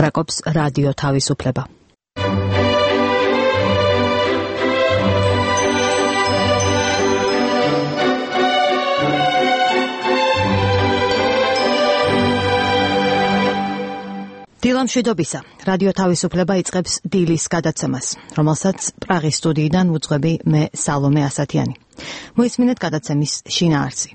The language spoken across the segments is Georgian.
ლაპარაკობს რადიო თავისუფლება. დილამშვიდობისა. რადიო თავისუფლება იწყებს დილის გადაცემას, რომელსაც პრაღის სტუდიიდან ვუძღვები მე სალომე ასათიანი. მოისმინეთ გადაცემის შინაარსი.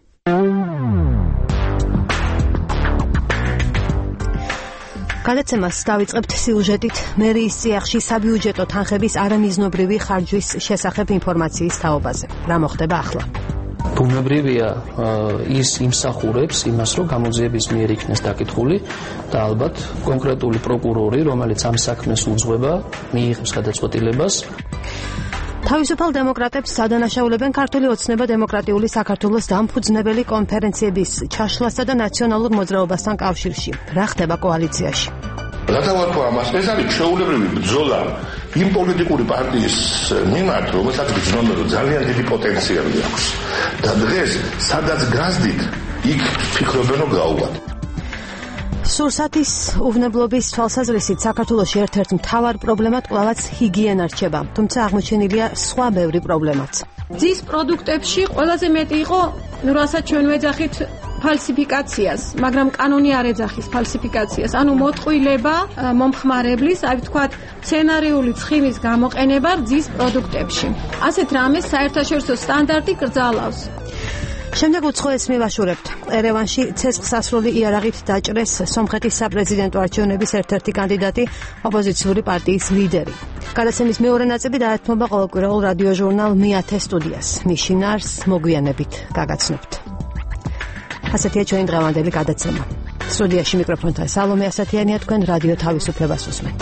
გადაცემას დავიწყებთ სიუჟეტით მერიის წიაღში საბიუჯეტო თანხების არამიზნობრივი ხარჯვის შესახებ ინფორმაციის თაობაზე. რა მოხდება ახლა? ბუნებრივია ის იმსახურებს იმას, რომ გამოძიების მიერ იქნეს დაკითხული და ალბათ კონკრეტული პროკურორი, რომელიც ამ საქმეს უძღვება, მიიღებს გადაწყვეტილებას. თავისუფალ დემოკრატებს სადანაშაულებენ ქართული ოცნება დემოკრატიული საქართველოს დამფუძნებელი კონფერენციების ჩაშლასა და ნაციონალურ მოძრაობასთან კავშირში. რა ხდება კოალიციაში? გადავარქვა ამას, ეს არის ჩვეულებრივი ბრძოლა იმ პოლიტიკური პარტიის მიმართ, რომელსაც გრძნობენ, რომ ძალიან დიდი პოტენციალი აქვს. და დღეს, სადაც გასდით, იქ ფიქრობენ, რომ გაუვათ. სურსათის უვნებლობის თვალსაზრისით საქართველოში ერთ-ერთ მთავარ პრობლემად კვლავაც ჰიგიენა რჩება, თუმცა აღმოჩენილია სხვა ბევრი პრობლემაც. ძის პროდუქტებში ყველაზე მეტი იყო, რასაც ჩვენ ვეძახით ფალსიფიკაციას, მაგრამ კანონი არ ეძახის ფალსიფიკაციას, ანუ მოტყუილება მომხმარებლის, აი ვთქვათ, სცენარიული ცხიმის გამოყენება ძის პროდუქტებში. ასეთ რამეს საერთაშორისო სტანდარტი კრძალავს. შემდეგ უცხოეთს მივაშურებთ. ერევანში ცეცხლსასროლი იარაღით დაჭრეს სომხეთის საპრეზიდენტო არჩევნების ერთ-ერთი კანდიდატი, ოპოზიციური პარტიის ლიდერი. გადაცემის მეორე ნაწილი დაეთმობა ყოველკვირეულ რადიო ჟურნალ მე-10 სტუდიას. მის შინაარსს მოგვიანებით გაგაცნობთ. ასეთია ჩვენი დღევანდელი გადაცემა. სტუდიაში მიკროფონთან სალომე ასათიანია, თქვენ რადიო თავისუფლებას უსმენთ.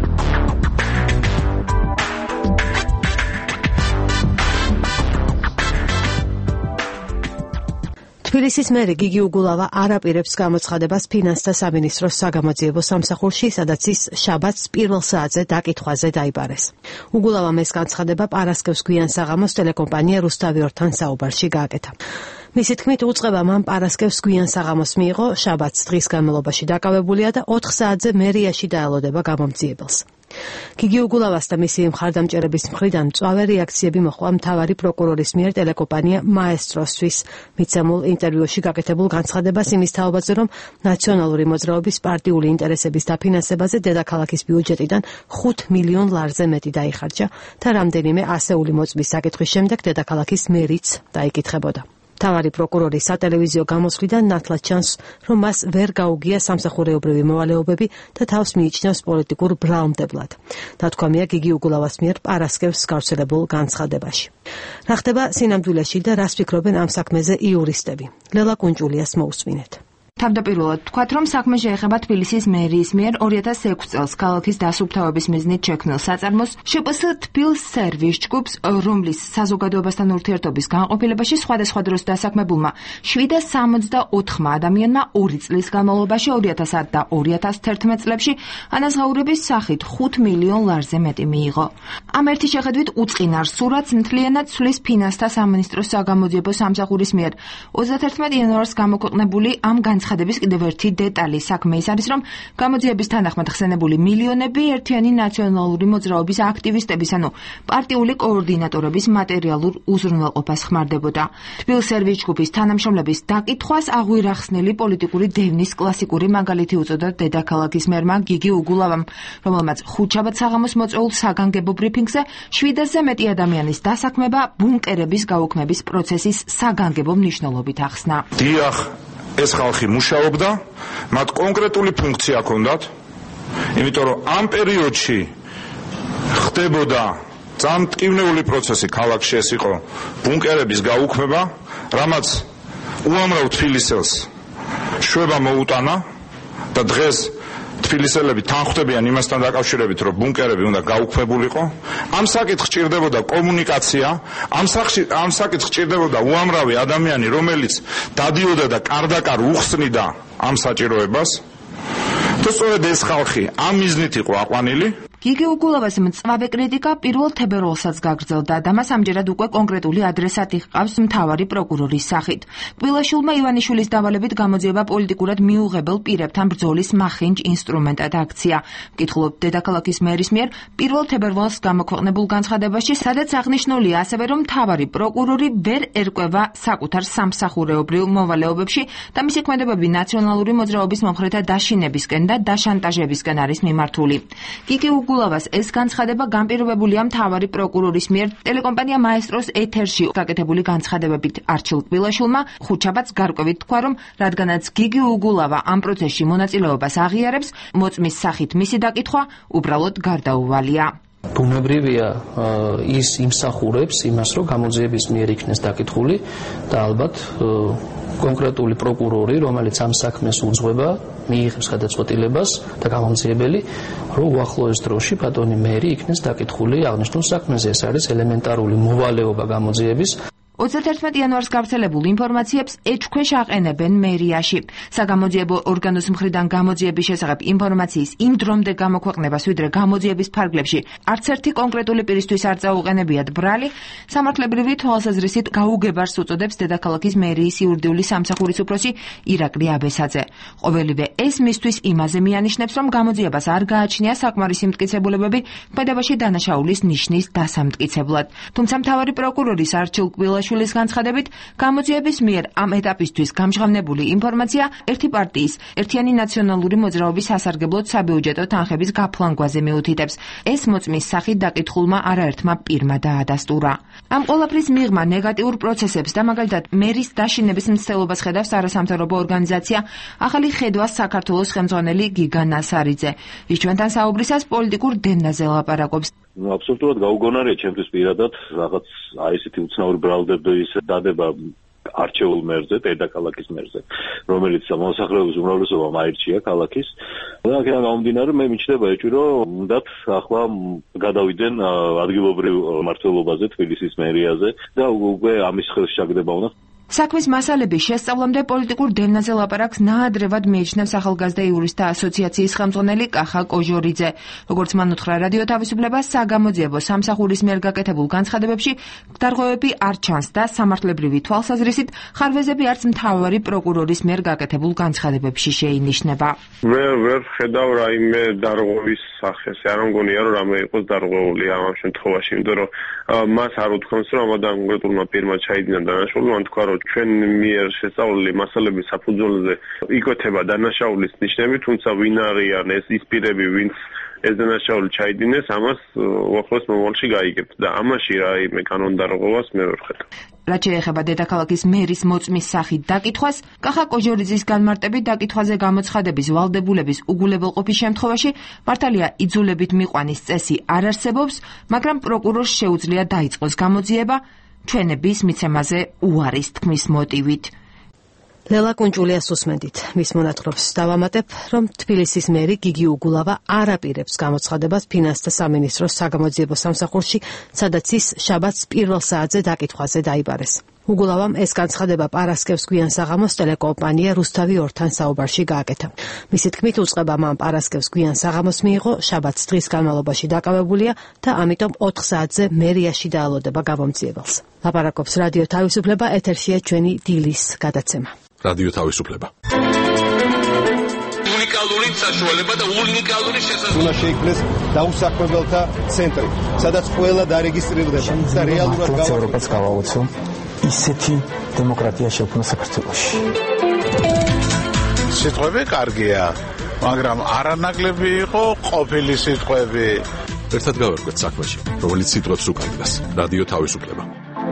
თბილისის მერი გიგი უგულავა არ აპირებს გამოცხადებას ფინანსთა სამინისტროს საგამოძიებო სამსახურში, სადაც ის შაბათს პირველ საათზე დაკითხვაზე დაიბარეს. უგულავამ ეს განცხადება პარასკევს გვიან საღამოს ტელეკომპანია რუსთავიორთან საუბარში გააკეთა. მისი თქმით, უწყება მან პარასკევს გვიან საღამოს მიიღო, შაბათს დღის განმავლობაში დაკავებულია და 4 საათზე მერიაში დაელოდება გამომძიებელს. გიგი უგულავას და მისი მხარდამჭერების მხრიდან მწვავე რეაქციები მოჰყვა მთავარი პროკურორის მიერ ტელეკომპანია მაესტროსთვის მიცემულ ინტერვიუში გაკეთებულ განცხადებას იმის თაობაზე, რომ ნაციონალური მოძრაობის პარტიული ინტერესების დაფინანსებაზე დედაქალაქის ბიუჯეტიდან 5 მილიონ ლარზე მეტი დაიხარჯა და რამდენიმე ასეული მოწმის საკითხვის შემდეგ დედაქალაქის მერიც დაიკითხებოდა. მთავარი პროკურორი სატელევიზიო გამოსვლიდან ნათლად ჩანს, რომ მას ვერ გაუგია სამსახურეობრივი მოვალეობები და თავს მიიჩნევს პოლიტიკურ ბრალმდებლად. დათქვამია გიგი უგულავას მიერ პარასკევს გავრცელებულ განცხადებაში. რა ხდება სინამდვილეში და რას ფიქრობენ ამ საქმეზე იურისტები? ლელა კუნჭულიას მოусმინეთ. თავდაპირველად თქვათ, რომ საქმე შეეხება თბილისის მერიის მიერ 2006 წელს ქალაქის დასუფთავების მიზნით შექმნილ საწარმოს შპს თბილ სერვის ჯგუფს, რომლის საზოგადოებასთან ურთიერთობის განყოფილებაში სხვადასხვა დროს დასაქმებულმა 764 ადამიანმა 2 წლის განმავლობაში 2010 და 2011 წლებში ანაზღაურების სახით 5 მილიონ ლარზე მეტი მიიღო. ამ ერთი შეხედვით უწყინარ სურათს მთლიანად ცვლის ფინანსთა სამინისტროს საგამოძიებო სამსახურის მიერ 31 იანვარს გამოქვეყნებული ამ განცხადების კიდევ ერთი დეტალი საქმე ის არის, რომ გამოძიების თანახმად ხსენებული მილიონები ერთიანი ნაციონალური მოძრაობის აქტივისტების, ანუ პარტიული კოორდინატორების მატერიალურ უზრუნველყოფას ხმარდებოდა. თბილ სერვის ჯგუფის თანამშრომლების დაკითხვას აღვირახსნელი პოლიტიკური დევნის კლასიკური მაგალითი უწოდა დედაქალაქის მერმა გიგი უგულავამ, რომელმაც ხუთშაბათ საღამოს მოწვეულ საგანგებო ბრიფინგზე 700-ზე მეტი ადამიანის დასაქმება ბუნკერების გაუქმების პროცესის საგანგებო მნიშვნელობით ახსნა. დიახ, ეს ხალხი მუშაობდა, მათ კონკრეტული ფუნქცია ჰქონდათ, იმიტომ რომ ამ პერიოდში ხდებოდა წამტკივნეული პროცესი ქალაქში, ეს იყო ბუნკერების გაუქმება, რამაც უამრავ თბილისელს შვება მოუტანა და დღეს თბილისელები თანხმდებიან იმასთან დაკავშირებით, რომ ბუნკერები უნდა გაუქმებულიყო. ამ საკითხს ჭირდებოდა კომუნიკაცია, ამ საკითხს ჭირდებოდა უამრავი ადამიანი, რომელიც დადიოდა და კარდაკარ უხსნიდა ამ საჭიროებას. და სწორედ ეს ხალხი ამ მიზნით იყო აყვანილი. გიგი უგულავას მწვავე კრიტიკა პირველ თებერვალსაც გაგრძელდა და მას ამჯერად უკვე კონკრეტული ადრესატი ჰყავს მთავარი პროკურორის სახით. კბილაშვილმა ივანიშვილის დავალებით გამოძიება პოლიტიკურად მიუღებელ პირებთან ბრძოლის მახინჯ ინსტრუმენტად აქცია. მკითხულობთ დედაქალაქის მერის მიერ პირველ თებერვალს გამოქვეყნებულ განცხადებაში, სადაც აღნიშნულია ასევე, რომ მთავარი პროკურორი ვერ ერკვევა საკუთარ სამსახურეობრივ მოვალეობებში და მისი ქმედებები ნაციონალური მოძრაობის მომხრეთა დაშინებისკენ და დაშანტაჟებისკენ არის მიმართული. გიგი უგულავას ეს განცხადება განპირობებულია მთავარი პროკურორის მიერ ტელეკომპანია მაესტროს ეთერში გაკეთებული განცხადებებით არჩილ კბილაშვილმა ხუთშაბათს გარკვევით თქვა, რომ რადგანაც გიგი უგულავა ამ პროცესში მონაწილეობას აღიარებს, მოწმის სახით მისი დაკითხვა უბრალოდ გარდაუვალია. ბუნებრივია ის იმსახურებს იმას, რომ გამოძიების მიერ იქნეს დაკითხული და ალბათ კონკრეტული პროკურორი, რომელიც ამ საქმეს უძღვება, მიიღებს გადაწყვეტილებას და გამომძიებელი, რომ უახლოეს დროში ბატონი მერი იქნეს დაკითხული აღნიშნულ საქმეზე. ეს არის ელემენტარული მოვალეობა გამოძიების. 31 იანვარს გავრცელებულ ინფორმაციებს ეჭქვეშ აყენებენ მერიაში. საგამოძიებო ორგანოს მხრიდან გამოძიების შესახებ ინფორმაციის იმ დრომდე გამოქვეყნებას, ვიდრე გამოძიების ფარგლებში არც ერთი კონკრეტული პირისთვის არ წაუყენებიათ ბრალი, სამართლებრივი თვალსაზრისით გაუგებარს უწოდებს დედაქალაქის მერიის იურიდიული სამსახურის უფროსი ირაკლი აბესაძე. ყოველივე ეს მისთვის იმაზე მიანიშნებს, რომ გამოძიებას არ გააჩნია საკმარისი მტკიცებულებები ქმედებაში დანაშაულის ნიშნის დასამტკიცებლად. თუმცა მთავარი პროკურორის არჩილ კბილაშვილის განცხადებით, გამოძიების მიერ ამ ეტაპისთვის გამჟღავნებული ინფორმაცია ერთი პარტიის, ერთიანი ნაციონალური მოძრაობის სასარგებლოდ საბიუჯეტო თანხების გაფლანგვაზე მიუთითებს. ეს მოწმის სახით დაკითხულმა არაერთმა პირმა დაადასტურა. ამ ყველაფრის მიღმა ნეგატიურ პროცესებს და მაგალითად მერის დაშინების მცდელობას ხედავს არასამთავრობო ორგანიზაცია ახალი ხედვა საქართველოს ხელმძღვანელი გიგა ნასარიძე. ის ჩვენთან საუბრისას პოლიტიკურ დენაზე ლაპარაკობს. აბსოლუტურად გაუგონარია ჩემთვის პირადად რაღაც აი ესეთი უცნაური ბრალდების დადება არჩეულ მერზე, დედაქალაქის მერზე, რომელიც მოსახლეობის უმრავლესობამ აირჩია ქალაქის. და აქედან გამომდინარე, მე მიჩნდება ეჭვი, რომ უნდათ ახლა გადავიდნენ ადგილობრივ მმართველობაზე, თბილისის მერიაზე და უკვე ამის ხელში ჩაგდება უნდა. საქმის მასალების შესწავლამდე პოლიტიკურ დევნაზე ლაპარაკს ნაადრევად მიიჩნევს ახალგაზრდა იურისტთა ასოციაციის ხელმძღვანელი კახა კოჟორიძე. როგორც მან უთხრა რადიო თავისუფლება, საგამოძიებო სამსახურის მიერ გაკეთებულ განცხადებებში დარღვევები არ ჩანს და სამართლებრივი თვალსაზრისით ხარვეზები არც მთავარი პროკურორის მიერ გაკეთებულ განცხადებებში შეინიშნება. ვერ ხედავ რაიმე დარღვევის სახეს. არ მგონია რომ რამე იყოს დარღვეული ამ შემთხვევაში, იმიტომ რომ მას არ უთქვამს რომ ამ კონკრეტულმა პირმა ჩაიდინა დანაშაული, მან თქვა რომ ჩვენ მიერ შესწავლილი მასალების საფუძველზე იკვეთება დანაშაულის ნიშნები, თუმცა ვინ არიან ეს ის პირები, ვინც ეს დანაშაული ჩაიდინეს, ამას უახლოეს მომავალში გაიგებთ და ამაში რაიმე კანონდარღვევას მე ვერ ხედავ. რაც შეეხება დედაქალაქის მერის მოწმის სახით დაკითხვას, კახა კოჟორიძის განმარტებით დაკითხვაზე გამოცხადების ვალდებულების უგულებელყოფის შემთხვევაში მართალია იძულებით მიყვანის წესი არ არსებობს, მაგრამ პროკურორს შეუძლია დაიწყოს გამოძიება ჩვენების მიცემაზე უარის თქმის მოტივით. ლელა კუნჭულიას უსმენდით. მის მონათხრობს დავამატებ, რომ თბილისის მერი გიგი უგულავა არ აპირებს გამოცხადებას ფინანსთა სამინისტროს საგამოძიებო სამსახურში, სადაც ის შაბათს პირველ საათზე დაკითხვაზე დაიბარეს. უგულავამ ეს განცხადება პარასკევს გვიან საღამოს ტელეკომპანია რუსთავი 2-თან საუბარში გააკეთა. მისი თქმით უწყება მან პარასკევს გვიან საღამოს მიიღო, შაბათს დღის განმავლობაში დაკავებულია და ამიტომ 4 საათზე მერიაში დაალოდება გამომძიებელს. ლაპარაკობს რადიო თავისუფლება, ეთერშია ჩვენი დილის გადაცემა. რადიო თავისუფლება. უნიკალური საშუალება და უნიკალური შესაძლებლობა. უნდა შეიქმნეს დაუსაქმებელთა ცენტრი, სადაც ყველა დარეგისტრირდება და რეალურად ევროპას გავაოცო ისეთი დემოკრატია შექმნა საქართველოში. სიტყვები კარგია, მაგრამ არანაკლები იყო ყოფილი სიტყვები. ერთად გავერკვეთ საქმეში, რომელიც სიტყვებს უკანდას. რადიო თავისუფლება.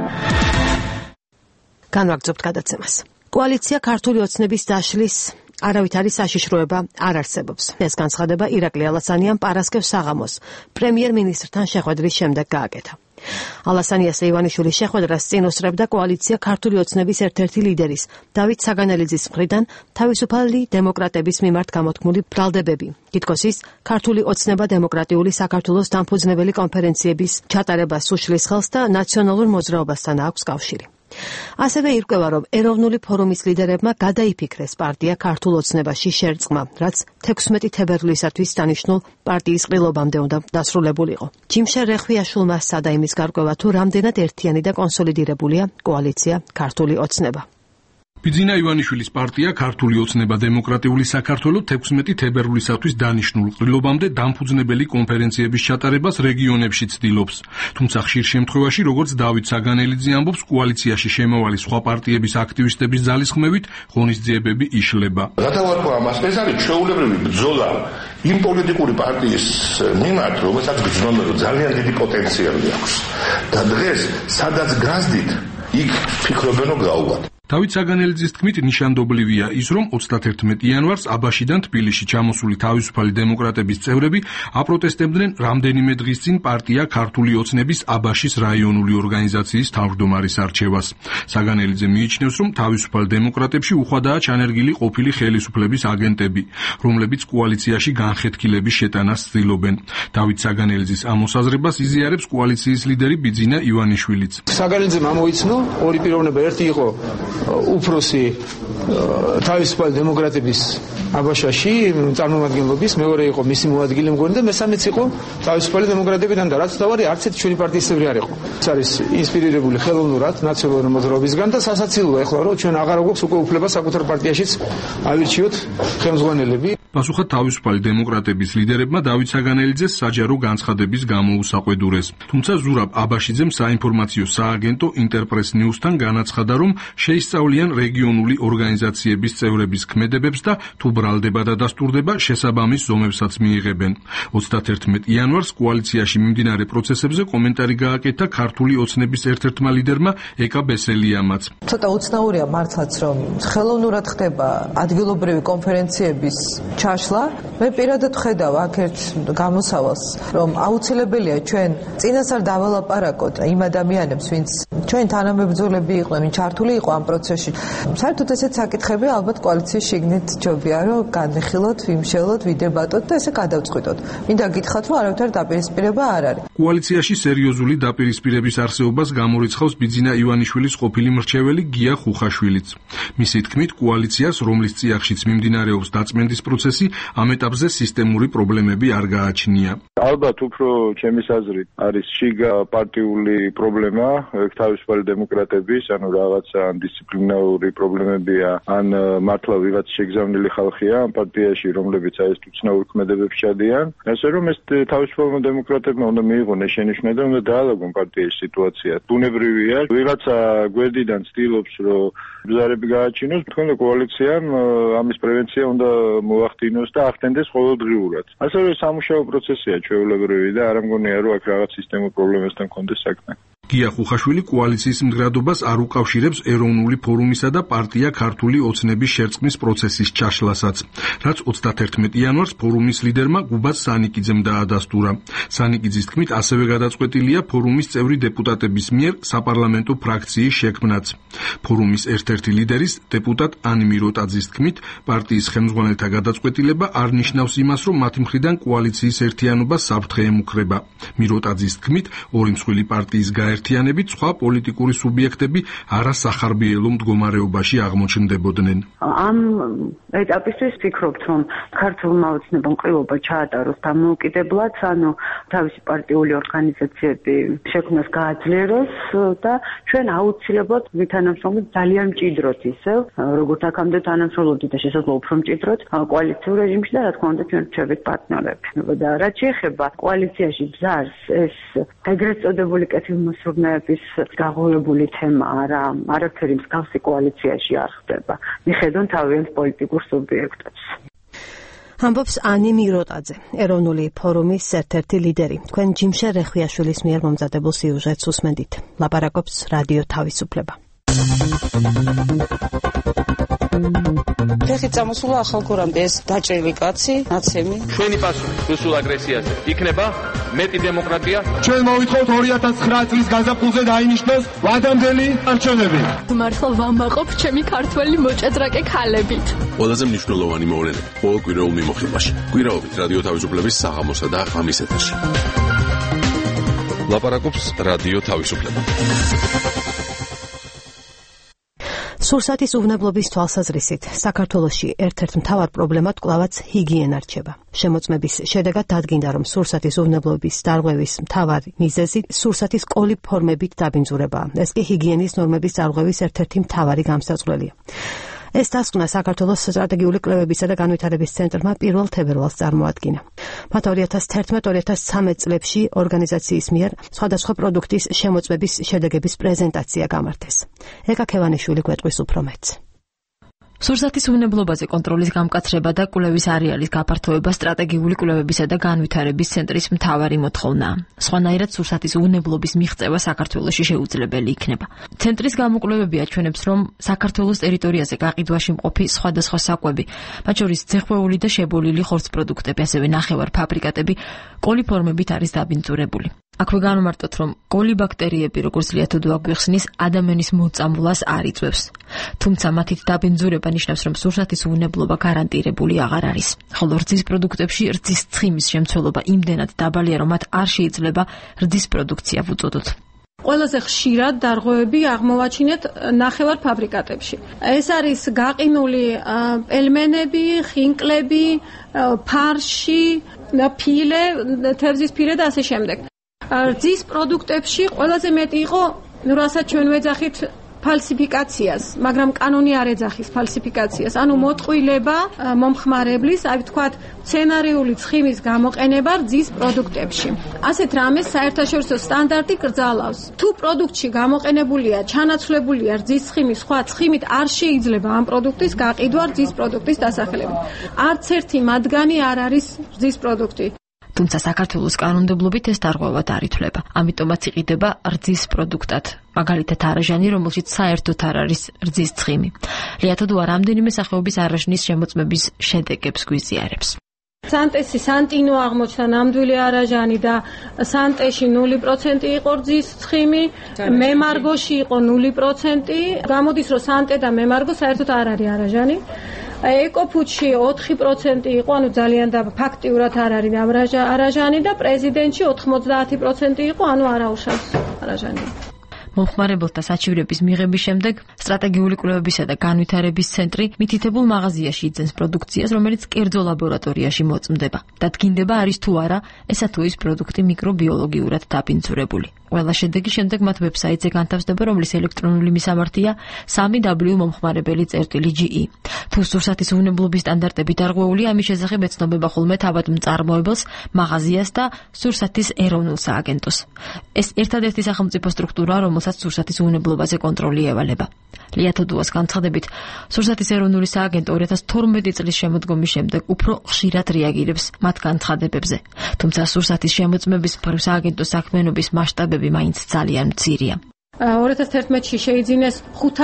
განვაგრძობთ გადაცემას. კოალიცია ქართული ოცნების დაშლის არავითარი საშიშროება არ არსებობს. ეს განცხადება ირაკლი ალასანიამ პარასკევს საღამოს პრემიერ-მინისტრთან შეხვედრის შემდეგ გააკეთა. ალასანიას ივანიშვილის შეხვედრას წინ უსწრებდა კოალიცია ქართული ოცნების ერთ-ერთი ლიდერის დავით საგანელიძის მხრიდან თავისუფალი დემოკრატების მიმართ გამოთქმული ბრალდებები. თითქოს ის ქართული ოცნება დემოკრატიული საქართველოს დამფუძნებელი კონფერენციების ჩატარებას უშლის ხელს და ნაციონალურ მოძრაობასთან აქვს კავშირი. ასევე ირკვევა, რომ ეროვნული ფორუმის ლიდერებმა გადაიფიქრეს პარტია ქართულ ოცნებაში შერწყმა, რაც 16 თებერვლისათვის დანიშნულ პარტიის ყრილობამდე უნდა დასრულებულიყო. ჯიმშერ რეხვიაშვილმა სცადა იმის გარკვევა, თუ რამდენად ერთიანი და კონსოლიდირებულია კოალიცია ქართული ოცნება. ბიძინა ივანიშვილის პარტია ქართული ოცნება დემოკრატიული საქართველო 16 თებერვლისათვის დანიშნულ ყრილობამდე დამფუძნებელი კონფერენციების ჩატარებას რეგიონებში ცდილობს. თუმცა ხშირ შემთხვევაში, როგორც დავით საგანელიძე ამბობს, კოალიციაში შემავალი სხვა პარტიების აქტივისტების ძალისხმევით ღონისძიებები იშლება. გადავარქვა ამას, ეს არის ჩვეულებრივი ბრძოლა იმ პოლიტიკური პარტიის მიმართ, რომელსაც გრძნობენ, რომ ძალიან დიდი პოტენციალი აქვს. და დღეს, სადაც გასდით, იქ ფიქრობენ, რომ გაუვათ. დავით საგანელიძის თქმით, ნიშანდობლივია ის, რომ 31 იანვარს აბაშიდან თბილისში ჩამოსული თავისუფალი დემოკრატების წევრები აპროტესტებდნენ რამდენიმე დღის წინ პარტია ქართული ოცნების აბაშის რაიონული ორგანიზაციის თავმჯდომარის არჩევას. საგანელიძე მიიჩნევს, რომ თავისუფალ დემოკრატებში უხვადაა ჩანერგილი ყოფილი ხელისუფლების აგენტები, რომლებიც კოალიციაში განხეთქილების შეტანას ცდილობენ. დავით საგანელიძის ამ მოსაზრებას იზიარებს კოალიციის ლიდერი ბიძინა ივანიშვილიც. საგანელიძემ ამოიცნო ორი პიროვნება, ერთი იყო უფროსი თავისუფალი დემოკრატების აბაშაში წარმომადგენლობის, მეორე იყო მისი მოადგილე მგონი და მესამეც იყო თავისუფალი დემოკრატებიდან და რაც თავარი არც ერთი ჩვენი პარტიისებრი არ იყო. ეს არის ინსპირირებული ხელოვნურად ნაციონალური მოძრაობისგან და სასაცილოა ეხლა რომ ჩვენ აღარ გვაქვს უკვე უფლება საკუთარ პარტიაშიც ავირჩიოთ ხელმძღვანელები. პასუხად თავისუფალი დემოკრატების ლიდერებმა დავით საგანელიძეს საჯარო განცხადების გამოუსაყვედურეს. თუმცა ზურაბ აბაშიძემ საინფორმაციო სააგენტო ინტერპრეს ნიუსთან განაცხადა, რომ შეისწავლიან რეგიონული ორგანიზაციების წევრების ქმედებებს და თუ ბრალდება და დასტურდება, შესაბამის ზომებსაც მიიღებენ. 31 იანვარს კოალიციაში მიმდინარე პროცესებზე კომენტარი გააკეთა ქართული ოცნების ერთ-ერთმა ლიდერმა ეკა ბესელიამაც. ცოტა უცნაურია მართლაც, რომ ხელოვნურად ხდება ადგილობრივი კონფერენციების ჩაშლა. მე პირადად ხედავ აქ ერთ გამოსავალს, რომ აუცილებელია ჩვენ წინასწარ დავალაპარაკოთ იმ ადამიანებს, ვინც ჩვენ თანამებრძოლები იყვნენ, ვინც ჩართული იყო ამ პროცესში. საერთოდ ესეც საკითხები ალბათ კოალიციის შიგნით ჯობია, რომ განვიხილოთ, ვიმშელოთ, ვიდებატოთ და ესე გადავწყვიტოთ. მინდა გითხრათ, რომ არავითარ დაპირისპირება არ არის. კოალიციაში სერიოზული დაპირისპირების არსებობას გამორიცხავს ბიძინა ივანიშვილის ყოფილი მრჩეველი გია ხუხაშვილიც. მისი თქმით, კოალიციას, რომლის წიაღშიც მიმდინარეობს დაწმენდის პროცესი, ამ ეტაპზე სისტემური პრობლემები არ გააჩნია. ალბათ უფრო ჩემის აზრით არის შიგა პარტიული პრობლემა, თავისუფალი დემოკრატების, ანუ რაღაცა დისციპლინარული პრობლემებია, ან მართლა ვიღაც შეგზავნილი ხალხია ამ პარტიაში, რომლებიც აი ეს უცნაურ ქმედებებს ჩადიან. ასე რომ ეს თავისუფალმა დემოკრატებმა უნდა მიიღონ ეს შენიშვნა და უნდა დაალაგონ პარტიის სიტუაცია. ბუნებრივია, ვიღაცა გვერდიდან ცდილობს, რომ ბრძარები გააჩინოს, თქო და კოალიციამ ამის პრევენცია უნდა მოახდინოს და ახდენდეს ყოველდღიურად. ასევე სამუშაო პროცესია ჩვეულებრივი და არ ამგონია, რომ აქ რაღაც სისტემურ პრობლემასთან კონდეს საქმე. გია ხუხაშვილი კოალიციის მდგრადობას არ უკავშირებს ეროვნული ფორუმისა და პარტია ქართული ოცნების შერწყმის პროცესის ჩაშლასაც, რაც 31 იანვარს ფორუმის ლიდერმა გუბას სანიკიძემ დაადასტურა. სანიკიძის თქმით, ასევე გადაწყვეტილია ფორუმის წევრი დეპუტატების მიერ საპარლამენტო ფრაქციის შექმნაც. ფორუმის ერთ-ერთი ლიდერის დეპუტატ ანი მიროტაძის თქმით, პარტიის ხელმძღვანელთა გადაწყვეტილება არ ნიშნავს იმას, რომ მათი მხრიდან კოალიციის ერთიანობა საფრთხე ემუქრება. მიროტაძის თქმით, ორი მსხვილი პარტიის გაერთიანებით სხვა პოლიტიკური სუბიექტები არასახარბიელო მდგომარეობაში აღმოჩნდებოდნენ. ამ ეტაპისთვის ვფიქრობთ, რომ ქართულმა ოცნებამ ყრილობა ჩაატაროს დამოუკიდებლად, ანუ თავისი პარტიული ორგანიზაციები შექმნას გააძლიეროს და ჩვენ აუცილებლად ვითანამშრომლობთ ძალიან მჭიდროდ ისევ, როგორც აქამდე თანამშრომლობთ და შესაძლოა უფრო მჭიდროდ კოალიციურ რეჟიმში და რა თქმა უნდა ჩვენ რჩებით პარტნიორები. და რაც შეეხება კოალიციაში ბზარს, ეს ეგრეთ წოდებული კეთილმოსურნეების გაღუებული თემა არაფერი მსგავსი კოალიციაში არ ხდება. მიხედონ თავიანთ პოლიტიკურ სუბიექტებს. ამბობს ანი მიროტაძე, ეროვნული ფორუმის ერთ-ერთი ლიდერი. თქვენ ჯიმშერ რეხვიაშვილის მიერ მომზადებულ სიუჟეტს უსმენთ. ლაპარაკობს რადიო თავისუფლება. ფეხით წამოსულა ახალგორამდე ეს დაჭრილი კაცი, ნაცემი. ჩვენი პასუხი რუსულ აგრესიაზე იქნება მეტი დემოკრატია. ჩვენ მოვითხოვთ 2009 წლის გაზაფხულზე დაინიშნოს ვადამდელი არჩევნები. მართლა ვამაყობ ჩემი ქართველი მოჭადრაკე ქალებით. ყველაზე მნიშვნელოვანი მოვლენები ყოველ კვირაულ მიმოხილვაში. კვირაობით რადიო თავისუფლების საღამოსა და ღამის ეთერში. ლაპარაკობს რადიო თავისუფლება. სურსათის უვნებლობის თვალსაზრისით საქართველოში ერთ-ერთ მთავარ პრობლემად კვლავაც ჰიგიენა რჩება. შემოწმების შედეგად დადგინდა, რომ სურსათის უვნებლობის დარღვევის მთავარი მიზეზი სურსათის კოლიფორმებით დაბინძურებაა. ეს კი ჰიგიენის ნორმების დარღვევის ერთ-ერთი მთავარი გამსაწყვლელია. ეს დასკვნა საქართველოს სტრატეგიული კვლევებისა და განვითარების ცენტრმა 1 თებერვალს წარმოადგინა. მათ 2011-2013 წლებში ორგანიზაციის მიერ სხვადასხვა პროდუქტის შემოწმების შედეგების პრეზენტაცია გამართეს. ეკა ქევანიშვილი გვეტყვის უფრო მეტს. სურსათის უვნებლობაზე კონტროლის გამკაცრება და კვლევის არეალის გაფართოება სტრატეგიული კვლევებისა და განვითარების ცენტრის მთავარი მოთხოვნაა. სხვანაირად სურსათის უვნებლობის მიღწევა საქართველოში შეუძლებელი იქნება. ცენტრის გამოკვლევები აჩვენებს, რომ საქართველოს ტერიტორიაზე გაყიდვაში მყოფი სხვადასხვა საკვები, მათ შორის ძეხვეული და შებოლილი ხორცპროდუქტები, ასევე ნახევარ-ფაბრიკატები კოლიფორმებით არის დაბინძურებული. აქვე განვმარტოთ, რომ კოლიბაქტერიები, როგორც ლიათოდო აგვიხსნის, ადამიანის მოწამვლას არ იწვევს. თუმცა მათით დაბინძურება ნიშნავს, რომ სურსათის უვნებლობა გარანტირებული აღარ არის. ხოლო რძის პროდუქტებში რძის ცხიმის შემცველობა იმდენად დაბალია, რომ მათ არ შეიძლება რძის პროდუქცია ვუწოდოთ. ყველაზე ხშირად დარღვევები აღმოვაჩინეთ ნახევარ-ფაბრიკატებში. ეს არის გაყინული პელმენები, ხინკლები, ფარში, ფილე, თევზის ფილე და ასე შემდეგ. რძის პროდუქტებში ყველაზე მეტი იყო, რასაც ჩვენ ვეძახით ფალსიფიკაციას, მაგრამ კანონი არ ეძახის ფალსიფიკაციას, ანუ მოტყვილება მომხმარებლის, აი ვთქვათ, სცენარიული ცხიმის გამოყენება რძის პროდუქტებში. ასეთ რამეს საერთაშორისო სტანდარტი კრძალავს. თუ პროდუქტში გამოყენებულია, ჩანაცვლებულია რძის ცხიმი, სხვა ცხიმით არ შეიძლება ამ პროდუქტის გაყიდვა რძის პროდუქტის დასახელებით. არც ერთი მათგანი არ არის რძის პროდუქტი. თუმცა საქართველოს კანონმდებლობით ეს დარღვევა არ ითვლება. ამიტომაც იყიდება რძის პროდუქტად. მაგალითად არაჟანი, რომელშიც საერთოდ არ არის რძის ცხიმი. ლიათოდოა რამდენიმე სახეობის არაჟნის შემოწმების შედეგებს გვიზიარებს. სანტესი სანტინო აღმოჩნდა ნამდვილი არაჟანი და სანტეში 0% იყო რძის ცხიმი, მემარგოში იყო 0%. გამოდის, რომ სანტე და მემარგო საერთოდ არ არის არაჟანი. ეკოფუდში 4% იყო, ანუ ძალიან და ფაქტიურად არ არის არაჟანი და პრეზიდენტში 90% იყო, ანუ არაუშავს არაჟანი. მომხმარებელთა საჩივრების მიღების შემდეგ სტრატეგიული კვლევებისა და განვითარების ცენტრი მითითებულ მაღაზიაში იძენს პროდუქციას, რომელიც კერძო ლაბორატორიაში მოწმდება. დადგინდება არის თუ არა ესა თუ ის პროდუქტი მიკრობიოლოგიურად დაბინძურებული. ყველა შედეგის შემდეგ მათ ვებსაიტზე განთავსდება, რომლის ელექტრონული მისამართია 3W მომხმარებელი.ge. თუ სურსათის უვნებლობის სტანდარტები დარღვეულია, ამის შესახებ ეცნობება ხოლმე თავად მწარმოებელს, მაღაზიას და სურსათის ეროვნულ სააგენტოს. ეს ერთადერთი სახელმწიფო სტრუქტურაა, რომელსაც სურსათის უვნებლობაზე კონტროლი ევალება. ლიათოდოას განცხადებით, სურსათის ეროვნული სააგენტო 2012 წლის შემოდგომის შემდეგ უფრო ხშირად რეაგირებს მათ განცხადებებზე. თუმცა სურსათის შემოწმების მხრივ სააგენტოს საქმიანობის მასშტაბები მაინც ძალიან მცირეა. 2011-ში შეიძინეს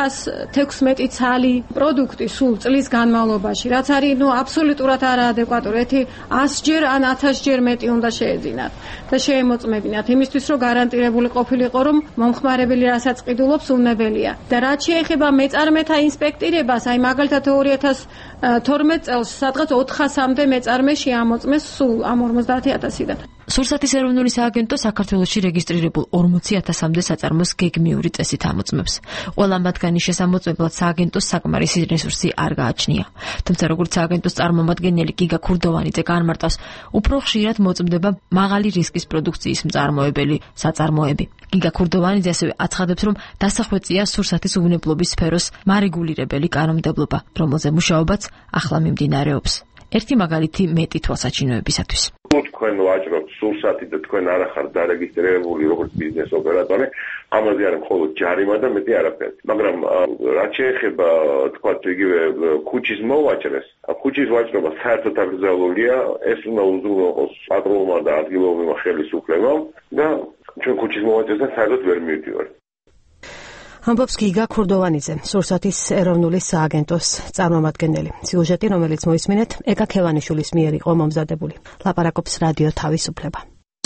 516 ცალი პროდუქტი სულ წლის განმავლობაში, რაც არის აბსოლუტურად არაადეკვატური. 100-ჯერ ან 1000-ჯერ მეტი უნდა შეეძინათ და შეემოწმებინათ, იმისთვის რომ გარანტირებული ყოფილიყო, რომ მომხმარებელი რასაც ყიდულობს უნებელია. და რაც შეეხება მეწარმეთა ინსპექტირებას, აი მაგალითად 2012 წელს სადღაც 400-მდე მეწარმე შეამოწმეს სულ ამ 50,000-დან. სურსათის ეროვნული სააგენტო საქართველოში რეგისტრირებულ 40,000-მდე საწარმოს გეგმიური წესით ამოწმებს. ყველა მათგანის შესამოწმებლად სააგენტოს საკმარისი რესურსი არ გააჩნია. თუმცა როგორც სააგენტოს წარმომადგენელი გიგა ქურდოვანიძე განმარტავს, უფრო ხშირად მოწმდება მაღალი რისკის პროდუქციის მწარმოებელი საწარმოები. გიგა ქურდოვანიძე ასევე აცხადებს, რომ დასახვეწია სურსათის უვნებლობის სფეროს მარეგულირებელი კანონმდებლობა, რომელზე მუშაობაც ახლა მიმდინარეობს. ერთი მაგალითი მეტი თვალსაჩინოებისათვის. თქვენ ვაჭრობთ სურსათი და თქვენ არ ახართ დარეგისტრირებული როგორც ბიზნეს ოპერატორი, ამაზე არის მხოლოდ ჯარიმა და მეტი არაფერი. მაგრამ რაც შეეხება თქვათ იგივე ქუჩის მოვაჭრეს, ქუჩის ვაჭრობა საერთოდ აკრძალულია, ეს უნდა უზრუნველყოს პატრონმა და ადგილობრივმა ხელისუფლებამ და ჩვენ ქუჩის მოვაჭრესთან საერთოდ ვერ მივდივართ. ამბობს გიგა ქურდოვანიძე, სურსათის ეროვნული სააგენტოს წარმომადგენელი. სიუჟეტი, რომელიც მოისმინეთ, ეკა ქევანიშვილის მიერ იყო მომზადებული. ლაპარაკობს რადიო თავისუფლება.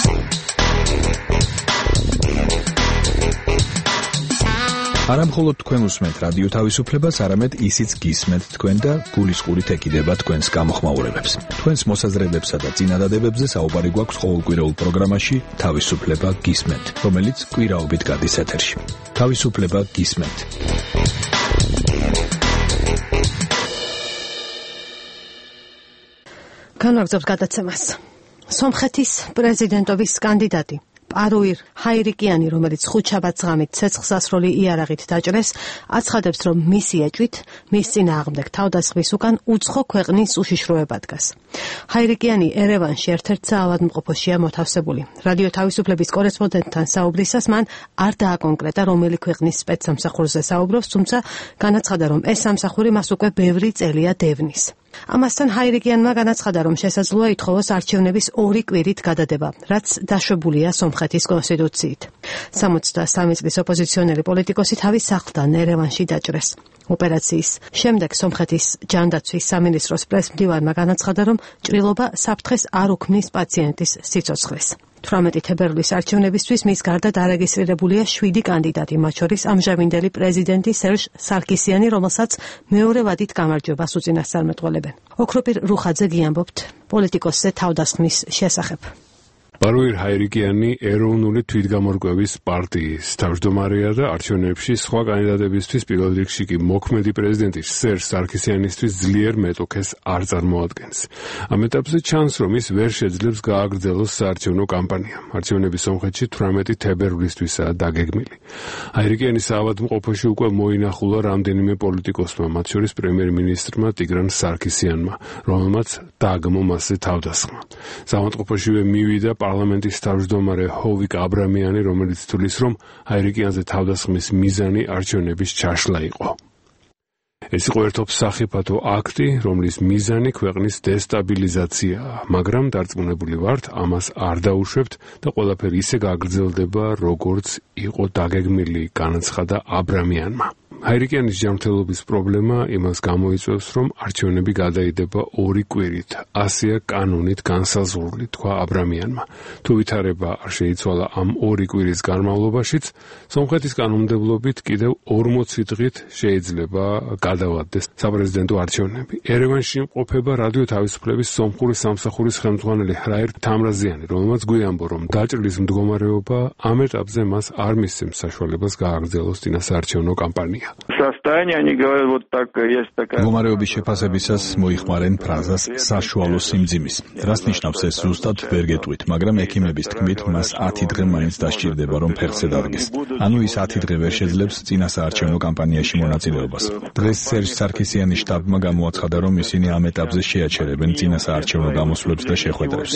არა მხოლოდ თქვენ უსმენთ რადიო თავისუფლებას, არამედ ისიც გისმენთ თქვენ და გულისყურით ეკიდება თქვენს გამოხმაურებებს. თქვენს მოსაზრებებსა და წინადადებებზე საუბარი გვაქვს ყოველკვირეულ პროგრამაში თავისუფლება გისმენთ, რომელიც კვირაობით გადის ეთერში. თავისუფლება გისმენთ. განვაგრძობთ გადაცემას. სომხეთის პრეზიდენტობის კანდიდატი პარუირ ჰაირიკიანი, რომელიც ხუთშაბათს ღამით ცეცხლსასროლი იარაღით დაჭრეს, აცხადებს, რომ მისი ეჭვით მის წინააღმდეგ თავდასხმის უკან უცხო ქვეყნის უშიშროება დგას. ჰაირიკიანი ერევანში ერთ-ერთ საავადმყოფოშია მოთავსებული. რადიო თავისუფლების კორესპონდენტთან საუბრისას მან არ დააკონკრეტა, რომელი ქვეყნის სპეცსამსახურზე საუბრობს, თუმცა განაცხადა, რომ ეს სამსახური მას უკვე ბევრი წელია დევნის. ამასთან ჰაირიკიანმა განაცხადა, რომ შესაძლოა ითხოვოს არჩევნების 2 კვირით გადადება, რაც დაშვებულია სომხეთის კონსტიტუციით. 63 წლის ოპოზიციონერი პოლიტიკოსი თავის სახლთან ერევანში დაჭრეს. ოპერაციის შემდეგ სომხეთის ჯანდაცვის სამინისტროს პრესმდივარმა განაცხადა, რომ ჭრილობა საფრთხეს არ უქმნის პაციენტის სიცოცხლეს. 18 თებერვლის არჩევნებისთვის მის გარდა დარეგისტრირებულია 7 კანდიდატი, მათ შორის ამჟამინდელი პრეზიდენტი სერჟ სარკისიანი, რომელსაც მეორე ვადით გამარჯვებას უწინასწარმეტყველებენ. ოქროპირ რუხაძე გიამბობთ პოლიტიკოსზე თავდასხმის შესახებ. პარუირ ჰაირიკიანი ეროვნული თვითგამორკვევის პარტიის თავმჯდომარეა და არჩევნებში სხვა კანდიდატებისთვის პირველ რიგში კი მოქმედი პრეზიდენტი სერჟ სარკისიანისთვის ძლიერ მეტოქეს არ წარმოადგენს. ამ ეტაპზე ჩანს, რომ ის ვერ შეძლებს გააგრძელოს საარჩევნო კამპანია. არჩევნები სომხეთში 18 თებერვლისთვისაა დაგეგმილი. ჰაირიკიანის საავადმყოფოში უკვე მოინახულა რამდენიმე პოლიტიკოსმა, მათ შორის პრემიერ-მინისტრმა ტიგრან სარკისიანმა, რომელმაც დააგმო მასზე თავდასხმა. საავადმყოფოშივე მივიდა პარლამენტის თავმჯდომარე ჰოვიკ აბრამიანი, რომელიც თვლის, რომ ჰაირიკიანზე თავდასხმის მიზანი არჩევნების ჩაშლა იყო. ეს იყო ერთობ სახიფათო აქტი, რომლის მიზანი ქვეყნის დესტაბილიზაციაა, მაგრამ დარწმუნებული ვართ, ამას არ დაუშვებთ და ყველაფერი ისე გაგრძელდება, როგორც იყო დაგეგმილი, განაცხადა აბრამიანმა. ჰაირიკიანის ჯანმრთელობის პრობლემა იმას გამოიწვევს, რომ არჩევნები გადაიდება 2 კვირით. ასეა კანონით განსაზღვრული, თქვა აბრამიანმა. თუ ვითარება არ შეიცვალა ამ 2 კვირის განმავლობაშიც, სომხეთის კანონმდებლობით კიდევ 40 დღით შეიძლება გადავადდეს საპრეზიდენტო არჩევნები. ერევანში იმყოფება რადიო თავისუფლების სომხური სამსახურის ხელმძღვანელი ჰრაირ თამრაზიანი, რომელმაც გვიამბო, რომ დაჭრილის მდგომარეობა ამ ეტაპზე მას არ მისცემს საშუალებას გააგრძელოს წინასაარჩევნო კამპანია. მდგომარეობის შეფასებისას მოიხმარენ ფრაზას საშუალო სიმძიმის. რას ნიშნავს ეს ზუსტად ვერ გეტყვით, მაგრამ ექიმების თქმით, მას 10 დღე მაინც დასჭირდება, რომ ფეხზე დადგეს. ანუ ის 10 დღე ვერ შეძლებს წინასაარჩევნო კამპანიაში მონაწილეობას. დღეს სერჟ სარკისიანის შტაბმა გამოაცხადა, რომ ისინი ამ ეტაპზე შეაჩერებენ წინასაარჩევნო გამოსვლებს და შეხვედრებს.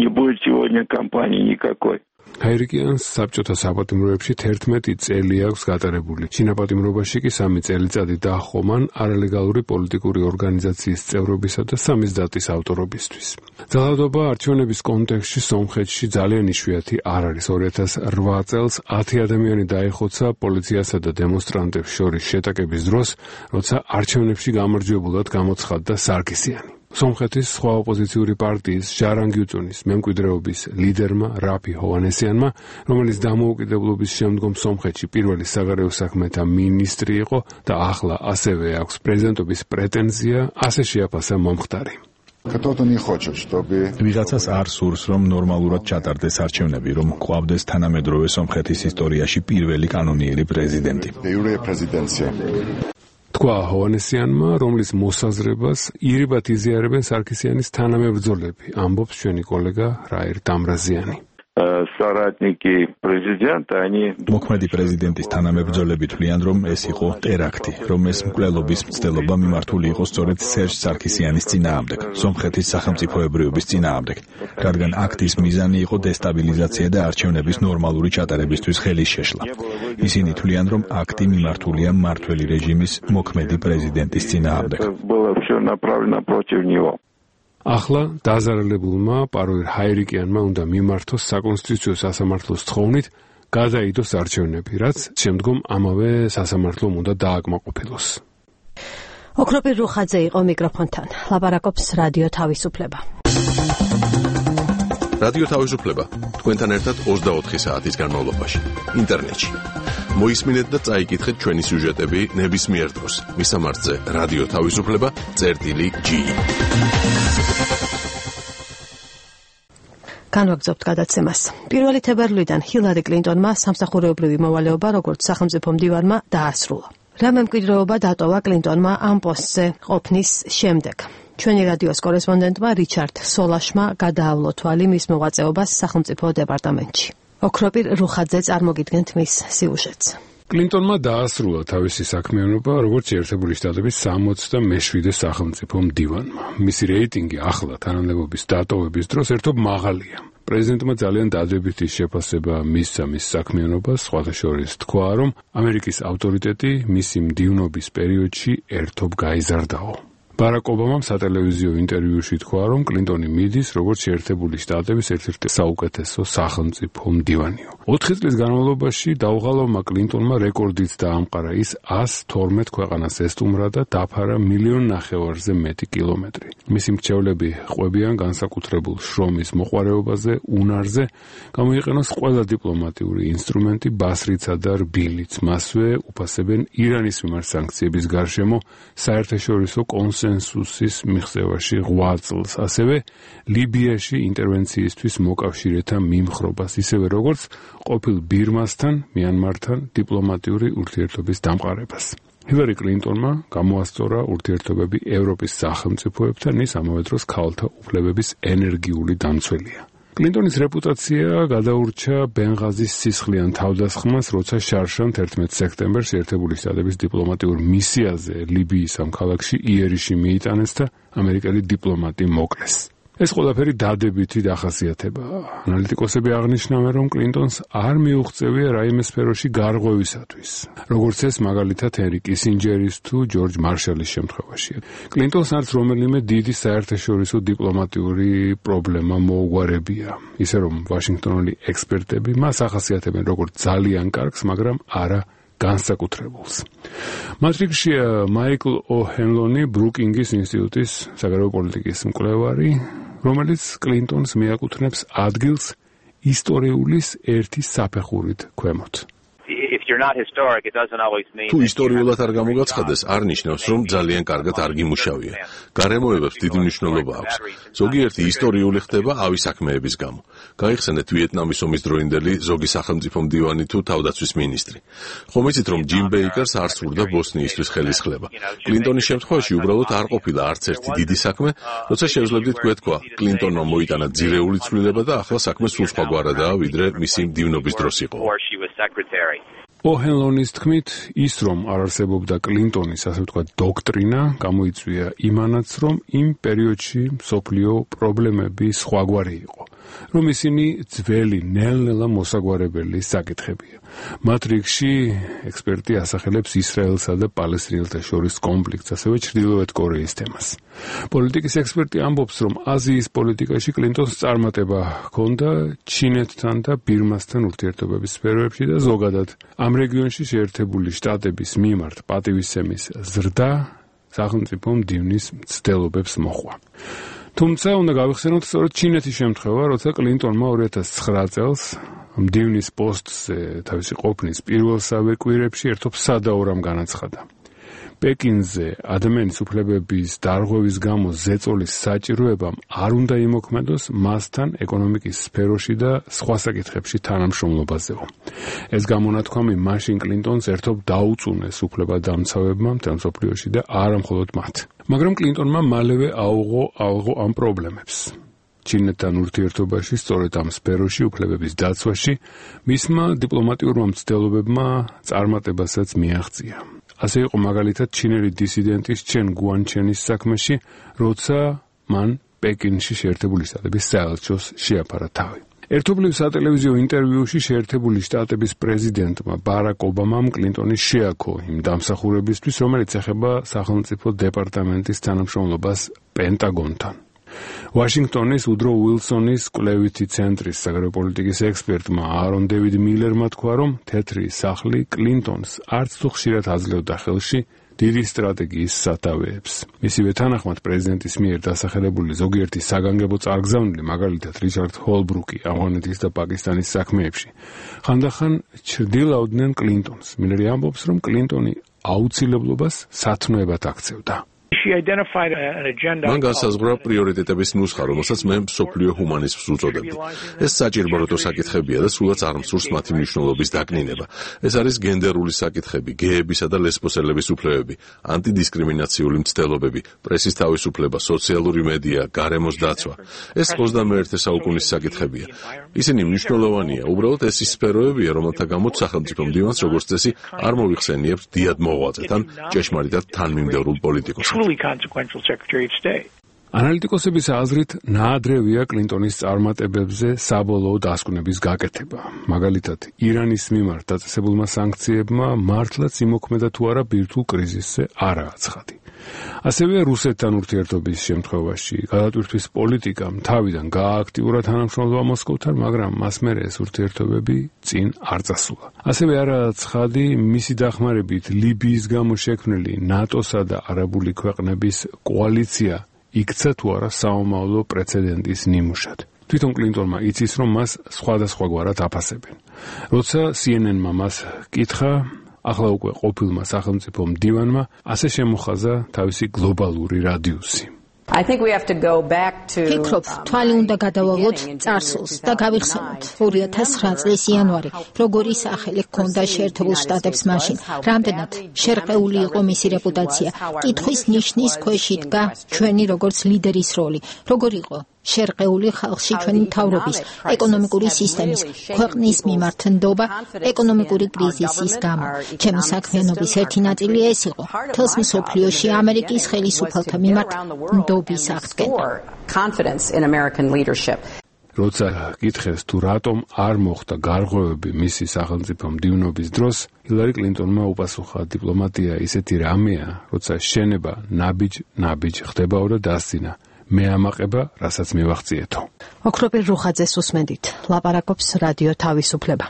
ჰაირიკიანს საბჭოთა საპატიმროებში 11 წელი აქვს გატარებული. ჩინაპატიმრობაში კი 3 წელიწადი დაჰყო მან არალეგალური პოლიტიკური ორგანიზაციის წევრობისა და სამიზდატის ავტორობისთვის. ძალადობა არჩევნების კონტექსტში სომხეთში ძალიან იშვიათი არ არის. 2008 წელს 10 ადამიანი დაიხოცა პოლიციასა და დემონსტრანტებს შორის შეტაკების დროს, როცა არჩევნებში გამარჯვებულად გამოცხადდა სარკისიანი. სომხეთის სხვა ოპოზიციური პარტიის ჟარანგიუწონის მემკვიდრეობის ლიდერმა რაფი ჰოვანესიანმა, რომელიც დამოუკიდებლობის შემდგომ სომხეთში პირველი საგარეო საქმეთა მინისტრი იყო და ახლა ასევე აქვს პრეზიდენტობის პრეტენზია, ასე შეაფასა მომხდარი. ვიღაცას არ სურს, რომ ნორმალურად ჩატარდეს არჩევნები, რომ ყვავდეს თანამედროვე სომხეთის ისტორიაში პირველი კანონიერი პრეზიდენტი. თქვა ჰოვანესიანმა, რომლის მოსაზრებას ირიბად იზიარებენ სარკისიანის თანამებრძოლები, ამბობს ჩვენი კოლეგა რაირ დამრაზიანი. მოქმედი პრეზიდენტის თანამებრძოლები თვლიან, რომ ეს იყო ტერაქტი, რომ ეს მკვლელობის მცდელობა მიმართული იყო სწორედ სერჟ სარკისიანის წინააღმდეგ, სომხეთის სახელმწიფოებრიობის წინააღმდეგ, რადგან აქტის მიზანი იყო დესტაბილიზაცია და არჩევნების ნორმალური ჩატარებისთვის ხელის შეშლა. ისინი თვლიან, რომ აქტი მიმართულია მმართველი რეჟიმის მოქმედი პრეზიდენტის წინააღმდეგ. ახლა დაზარალებულმა პარუირ ჰაირიკიანმა უნდა მიმართოს საკონსტიტუციო სასამართლოს თხოვნით გადაიდოს არჩევნები, რაც შემდგომ ამავე სასამართლომ უნდა დააკმაყოფილოს. ოქროპირ რუხაძე იყო მიკროფონთან. ლაპარაკობს რადიო თავისუფლება. რადიო თავისუფლება თქვენთან ერთად 24 საათის განმავლობაში ინტერნეტში. მოისმინეთ და წაიკითხეთ ჩვენი სიუჟეტები ნებისმიერ დროს. მისამართზე რადიო თავისუფლება.gi. განვაგრძობთ გადაცემას. 1 თებერვლიდან ჰილარი კლინტონმა სამსახურეობრივი მოვალეობა როგორც სახელმწიფო მდივარმა დაასრულა. რა მემკვიდრეობა დატოვა კლინტონმა ამ პოსტზე ყოფნის შემდეგ. ჩვენი რადიოს კორესპონდენტმა რიჩარდ სოლაშმა გადაავლო თვალი მის მოღვაწეობას სახელმწიფო დეპარტამენტში. ოქროპირ რუხაძე წარმოგიდგენთ მის სიუჟეტს. კლინტონმა დაასრულა თავისი საქმიანობა როგორც შეერთებული შტატების 67-მე სახელმწიფო მდივანმა. მისი რეიტინგი ახლა თანამდებობის დატოვების დროს ერთობ მაღალია. პრეზიდენტმა ძალიან დადებითი შეფასება მისცა მის საქმიანობას, სხვათა შორის თქვა, რომ ამერიკის ავტორიტეტი მისი მდივნობის პერიოდში ერთობ გაიზარდაო. ბარაკ ობამამ სატელევიზიო ინტერვიუში თქვა, რომ კლინტონი მიდის როგორც შეერთებული შტატების ერთ-ერთი საუკეთესო სახელმწიფო მდივანიო. 4 წლის განმავლობაში დაუღალავმა კლინტონმა რეკორდით დაამყარა, ის 112 ქვეყანას ესტუმრა და დაფარა 1,5 მილიონზე მეტი კილომეტრი. მისი მრჩევლები ყვებიან განსაკუთრებულ შრომის მოყვარეობაზე, უნარზე, გამოიყენოს ყველა დიპლომატიური ინსტრუმენტი, ბასრიცა და რბილიც. მასვე უფასებენ ირანის მიმართ სანქციების გარშემო საერთაშორისო კონსენსუსის მიღწევაში 8 წელს, ასევე ლიბიაში ინტერვენციისთვის მოკავშირეთა მიმხრობას, ისევე როგორც ყოფილ ბირმასთან, მიანმართან დიპლომატიური ურთიერთობის დამყარებას. ჰილარი კლინტონმა გამოასწორა ურთიერთობები ევროპის სახელმწიფოებთან, ის ამავე დროს ქალთა უფლებების ენერგიული დამცველია. კლინტონის რეპუტაცია გადაურჩა ბენღაზის სისხლიან თავდასხმას, როცა შარშან 11 სექტემბერს შეერთებული შტატების დიპლომატიურ მისიაზე ლიბიის ამ ქალაქში იერიში მიიტანეს და ამერიკელი დიპლომატი მოკლეს. ეს ყველაფერი დადებითი დახასიათებაა. ანალიტიკოსები აღნიშნავენ, რომ კლინტონს არ მიუღწევია რაიმე სფეროში გარღვევისათვის, როგორც ეს მაგალითად ჰენრი კისინჯერის თუ ჯორჯ მარშალის შემთხვევაშია. კლინტონს არც რომელიმე დიდი საერთაშორისო დიპლომატიური პრობლემა მოუგვარებია, ისე რომ ვაშინგტონელი ექსპერტები მას ახასიათებენ როგორც ძალიან კარგს, მაგრამ არა განსაკუთრებულს. მათ რიგშია მაიკლ ო'ჰენლონი, ბრუკინგის ინსტიტუტის საგარეო პოლიტიკის მკვლევარი, რომელიც კლინტონს მიაკუთვნებს ადგილს ისტორიულის ერთი საფეხურით ქვემოთ. თუ ისტორიულად არ გამოგაცხადეს, არ ნიშნავს, რომ ძალიან კარგად არ გიმუშავია. გარემოებებს დიდი მნიშვნელობა აქვს. ზოგიერთი ისტორიული ხდება ავი საქმეების გამო. გაიხსენეთ ვიეტნამის ომის დროინდელი ზოგი სახელმწიფო მდივანი თუ თავდაცვის მინისტრი. ხომ იცით, რომ ჯიმ ბეიკერს არ სურდა ბოსნიისთვის ხელისხლება. კლინტონის შემთხვევაში უბრალოდ არ ყოფილა არც ერთი დიდი საქმე, როცა შევძლებდით გვეთქვა, კლინტონმა მოიტანა ძირეული ცვლილება და ახლა საქმე სულ სხვაგვარადაა, ვიდრე მისი მდივნობის დროს იყო. ო'ჰენლონის თქმით, ის რომ არ არსებობდა კლინტონის, ასე ვთქვათ, დოქტრინა, გამოიწვია იმანაც, რომ იმ პერიოდში მსოფლიო პრობლემები სხვაგვარი იყო, რომ ისინი ძველი, ნელ-ნელა მოსაგვარებელი საკითხებია. მათ რიგში ექსპერტი ასახელებს ისრაელსა და პალესტინელთა შორის კონფლიქტს, ასევე ჩრდილოეთ კორეის თემას. პოლიტიკის ექსპერტი ამბობს, რომ აზიის პოლიტიკაში კლინტონს წარმატება ჰქონდა ჩინეთთან და ბირმასთან ურთიერთობების სფეროებში და ზოგადად ამ რეგიონში შეერთებული შტატების მიმართ პატივისცემის ზრდა სახელმწიფო მდივნის მცდელობებს მოჰყვა. თუმცა უნდა გავიხსენოთ სწორედ ჩინეთის შემთხვევა, როცა კლინტონმა 2009 წელს მდივნის პოსტზე თავისი ყოფნის პირველსავე კვირებში ერთობ სადაო რამ განაცხადა. პეკინზე ადამიანის უფლებების დარღვევის გამო ზეწოლის საჭიროებამ არ უნდა იმოქმედოს მასთან ეკონომიკის სფეროში და სხვა საკითხებში თანამშრომლობაზეო. ეს გამონათქვამი მაშინ კლინტონს ერთობ დაუწუნეს უფლებადამცავებმა მთელ მსოფლიოში და არა მხოლოდ მათ. მაგრამ კლინტონმა მალევე აუღო ამ პრობლემებს. ჩინეთთან ურთიერთობაში, სწორედ ამ სფეროში უფლებების დაცვაში, მისმა დიპლომატიურმა მცდელობებმა წარმატებასაც მიაღწია. ასე იყო მაგალითად ჩინელი დისიდენტის ჩენ გუანჩენის საქმეში, როცა მან პეკინში შეერთებული შტატების საელჩოს შეაფარა თავი. ერთობლივ სატელევიზიო ინტერვიუში შეერთებული შტატების პრეზიდენტმა ბარაკ ობამამ კლინტონი შეაქო იმ დამსახურებისთვის, რომელიც ეხება სახელმწიფო დეპარტამენტის თანამშრომლობას პენტაგონთან. ვაშინგტონის უდრო უილსონის კვლევითი ცენტრის საგარეო პოლიტიკის ექსპერტმა არონ დევიდ მილერმა თქვა, რომ თეთრი სახლი კლინტონს არც თუ ხშირად აძლევდა ხელში დიდი სტრატეგიის სათავეებს. მისივე თანახმად პრეზიდენტის მიერ დასახელებული ზოგიერთი საგანგებო წარგზავნილი, მაგალითად რიჩარდ ჰოლბრუკი ავღანეთის და პაკისტანის საქმეებში, ხანდახან ჩრდილავდნენ კლინტონს. მილერი ამბობს, რომ კლინტონი აუცილებლობას სათნოებად აქცევდა. მან განსაზღვრა პრიორიტეტების ნუსხა, რომელსაც მე მსოფლიო ჰუმანიზმს უწოდებდი. ეს საჭიროებო საკითხებია და სულაც არ მსურს მათი მნიშვნელობის დაკნინება. ეს არის გენდერული საკითხები, გეებისა და ლესბოსელების უფლებები, ანტიდისკრიმინაციული მცდელობები, პრესის თავისუფლება, სოციალური მედია, გარემოს დაცვა. ეს 21 საუკუნის საკითხებია. ისინი მნიშვნელოვანია, უბრალოდ ეს ის სფეროებია, რომელთა გამოც სახელმწიფო მდივანს როგორც წესი არ მოიხსენიებს დიად მოღვაწეთ ან ჭეშმარიტად თანმიმდევრულ პოლიტიკოსად. ანალიტიკოსების აზრით, ნაადრევია კლინტონის წარმატებებზე საბოლოო დასკვნების გაკეთება. მაგალითად, ირანის მიმართ დაწესებულმა სანქციებმა მართლაც იმოქმედა თუ არა ბირთვულ კრიზისზე არა აცხადი. ასევე რუსეთთან ურთიერთობის შემთხვევაში გადატვირთვის პოლიტიკამ თავიდან გაააქტიურა თანამშრომლობა მოსკოვთან, მაგრამ მას მერე ეს ურთიერთობები წინ არ წასულა. ასევე არა აცხადი მისი დახმარებით ლიბიის გამო შექმნილი ნატოსა და არაბული ქვეყნების კოალიცია იქცა თუ არა საომავლო პრეცედენტის ნიმუშად. თვითონ კლინტონმა იცის, რომ მას სხვადასხვაგვარად აფასებენ. როცა CNN-მა მას კითხა, ახლა უკვე ყოფილმა სახელმწიფო მდივანმა ასე შემოხაზა თავისი გლობალური რადიუსი. ფიქრობ, თვალი უნდა გადავავლოთ წარსულს და გავიხსენოთ 2009 წლის იანვარი, როგორი სახელი ჰქონდა შეერთებულ შტატებს მაშინ, რამდენად შერყეული იყო მისი რეპუტაცია. კითხვის ნიშნის ქვეშ იდგა ჩვენი როგორც ლიდერის როლი, როგორი იყო შერყეული ხალხში ჩვენი მთავრობის, ეკონომიკური სისტემის, ქვეყნის მიმართნდობა, ეკონომიკური კრიზისის გამო. ჩემი საქმიანობის ერთი ნაწილი ეს იყო, თელს მსოფლიოში ამერიკის ხელისუფალთა მიმართ ნდობის აღდგენა. როცა კითხეს თუ რატომ არ მოხდა გარღვევები მისი სახელმწიფო მდივნობის დროს, ჰილარი კლინტონმა უპასუხა, დიპლომატია ისეთი რამეა, როცა შენება ნაბიჯ ხდებაო და დასცინა. მე ამაყება, რასაც მივახციეთო. ოქროპირ რუხაძეს უსმენდით. ლაპარაკობს რადიო თავისუფლება.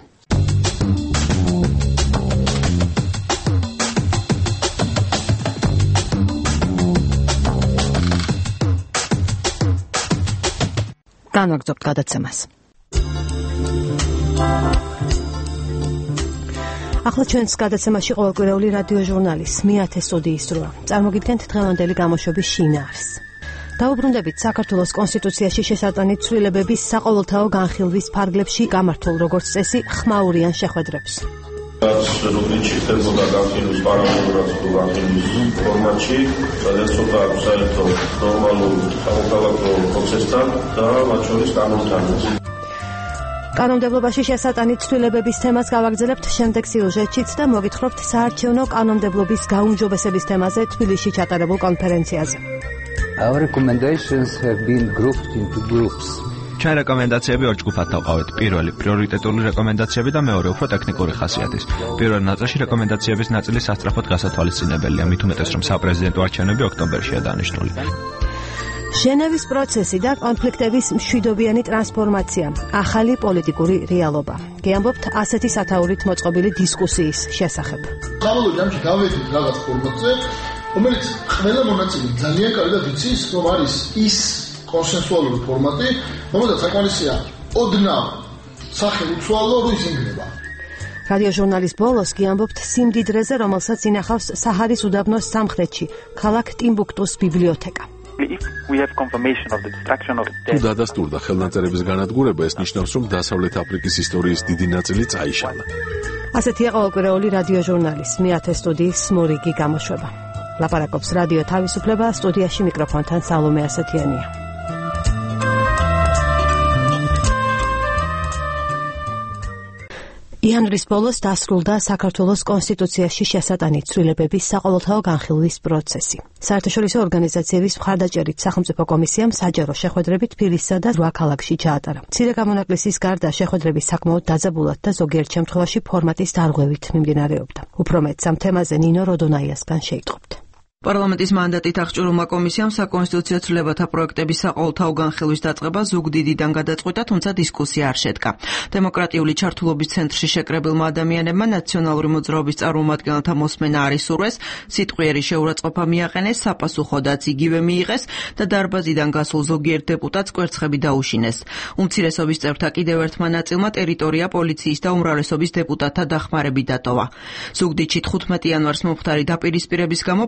განვაგრძობთ გადაცემას. ახლა ჩვენს გადაცემაში ყოველკვირეული რადიო ჟურნალის მეათე სტუდიის დროა. წარმოგიდგენთ დღევანდელი გამოშვების შინაარსს. დაუბრუნდებით საქართველოს კონსტიტუციაში შესატანით ცვლილებების საყოველთაო განხილვის ფარგლებში გამართულ როგორც წესი ხმაურიან შეხვედრებს. რუბრიკში ხდებოდა განხილვის პარალელურად განხილვის ფორმატში, სადაც ცოტა აქვს საერთო ნორმალურ სამოქალაქო პროცესთან და მათ შორის კანონთან. კანონმდებლობაში შესატანით ცვლილებების თემას გავაგრძელებთ შემდეგ სიუჟეტშიც და მოგითხრობთ საარჩევნო კანონმდებლობის გაუმჯობესების თემაზე თბილისში ჩატარებულ კონფერენციაზე. Our recommendations have been grouped into groups. Ჩვენ რეკომენდაციები ორ ჯგუფად დავყავით. პირველი პრიორიტეტული რეკომენდაციები და მეორე უფრო ტექნიკური ხასიათის. პირველ ნაწილში რეკომენდაციების ნაწილი სასწრაფოდ გასათვალისწინებელია, მით უმეტეს რომ საპრეზიდენტო არჩევნები ოქტომბერშია დანიშნული. ჟენევის პროცესი და კონფლიქტების მშვიდობიანი ტრანსფორმაცია, ახალი პოლიტიკური რეალობა. გეამბობთ ასეთი სათაურით მოწყობილი დისკუსიის შესახებ. საბოლოო ჯამში გავედით რაღაც ფორმატზე, რომელიც ყველა მონაწილე ძალიან კარგად იცის, რომ არის ის კონსენსუალური ფორმატი, რომელსაც საკმარისია ოდნავ სახე უცვალო რო ისინგრება. რადიო ჟურნალის ბოლოს გიამბობთ სიმდიდრეზე, რომელსაც ინახავს საჰარის უდაბნოს სამხრეთში, ქალაქ ტიმბუქტუს ბიბლიოთეკა. თუ დადასტურდა ხელნაწერების განადგურება, ეს ნიშნავს, რომ დასავლეთ აფრიკის ისტორიის დიდი ნაწილი წაიშალა. ასეთია ყოველკვირეული რადიო ჟურნალის მეათე სტუდიის მორიგი გამოშვება. ლაპარაკობს რადიო თავისუფლება, სტუდიაში მიკროფონთან სალომე ასათიანია. იანვრის ბოლოს დასრულდა საქართველოს კონსტიტუციაში შესატანით ცვლილებების საყოველთაო განხილვის პროცესი. საერთაშორისო ორგანიზაციების მხარდაჭერით სახელმწიფო კომისიამ საჯარო შეხვედრები თბილისსა და 8 ქალაქში ჩაატარა. მცირე გამონაკლისის გარდა შეხვედრები საკმაოდ დაძაბულად და ზოგიერთ შემთხვევაში ფორმატის დარღვევით მიმდინარეობდა. უფრო მეტს ამ თემაზე ნინო როდონაიასგან შეიტყობთ. პარლამენტის მანდატით აღჭურვილმა კომისიამ საკონსტიტუციო ცვლილებათა პროექტების საყოველთაო განხილვის დაწყება ზუგდიდიდან გადაწყვიტა, თუმცა დისკუსია არ შედგა. დემოკრატიული ჩართულობის ცენტრში შეკრებილმა ადამიანებმა ნაციონალური მოძრაობის წარმომადგენელთა მოსმენა არ ისურვეს, სიტყვიერი შეურაცხყოფა მიაყენეს, საპასუხოდაც იგივე მიიღეს და დარბაზიდან გასულ ზოგიერთ დეპუტატს კვერცხები დაუშინეს. უმცირესობის წევრთა კიდევ ერთმა ნაწილმა ტერიტორია პოლიციის და უმრავლესობის დეპუტატთა დახმარებით დატოვა. ზუგდიდში 15 იანვარს მომხდარი დაპირისპირების გამო პარლამენტ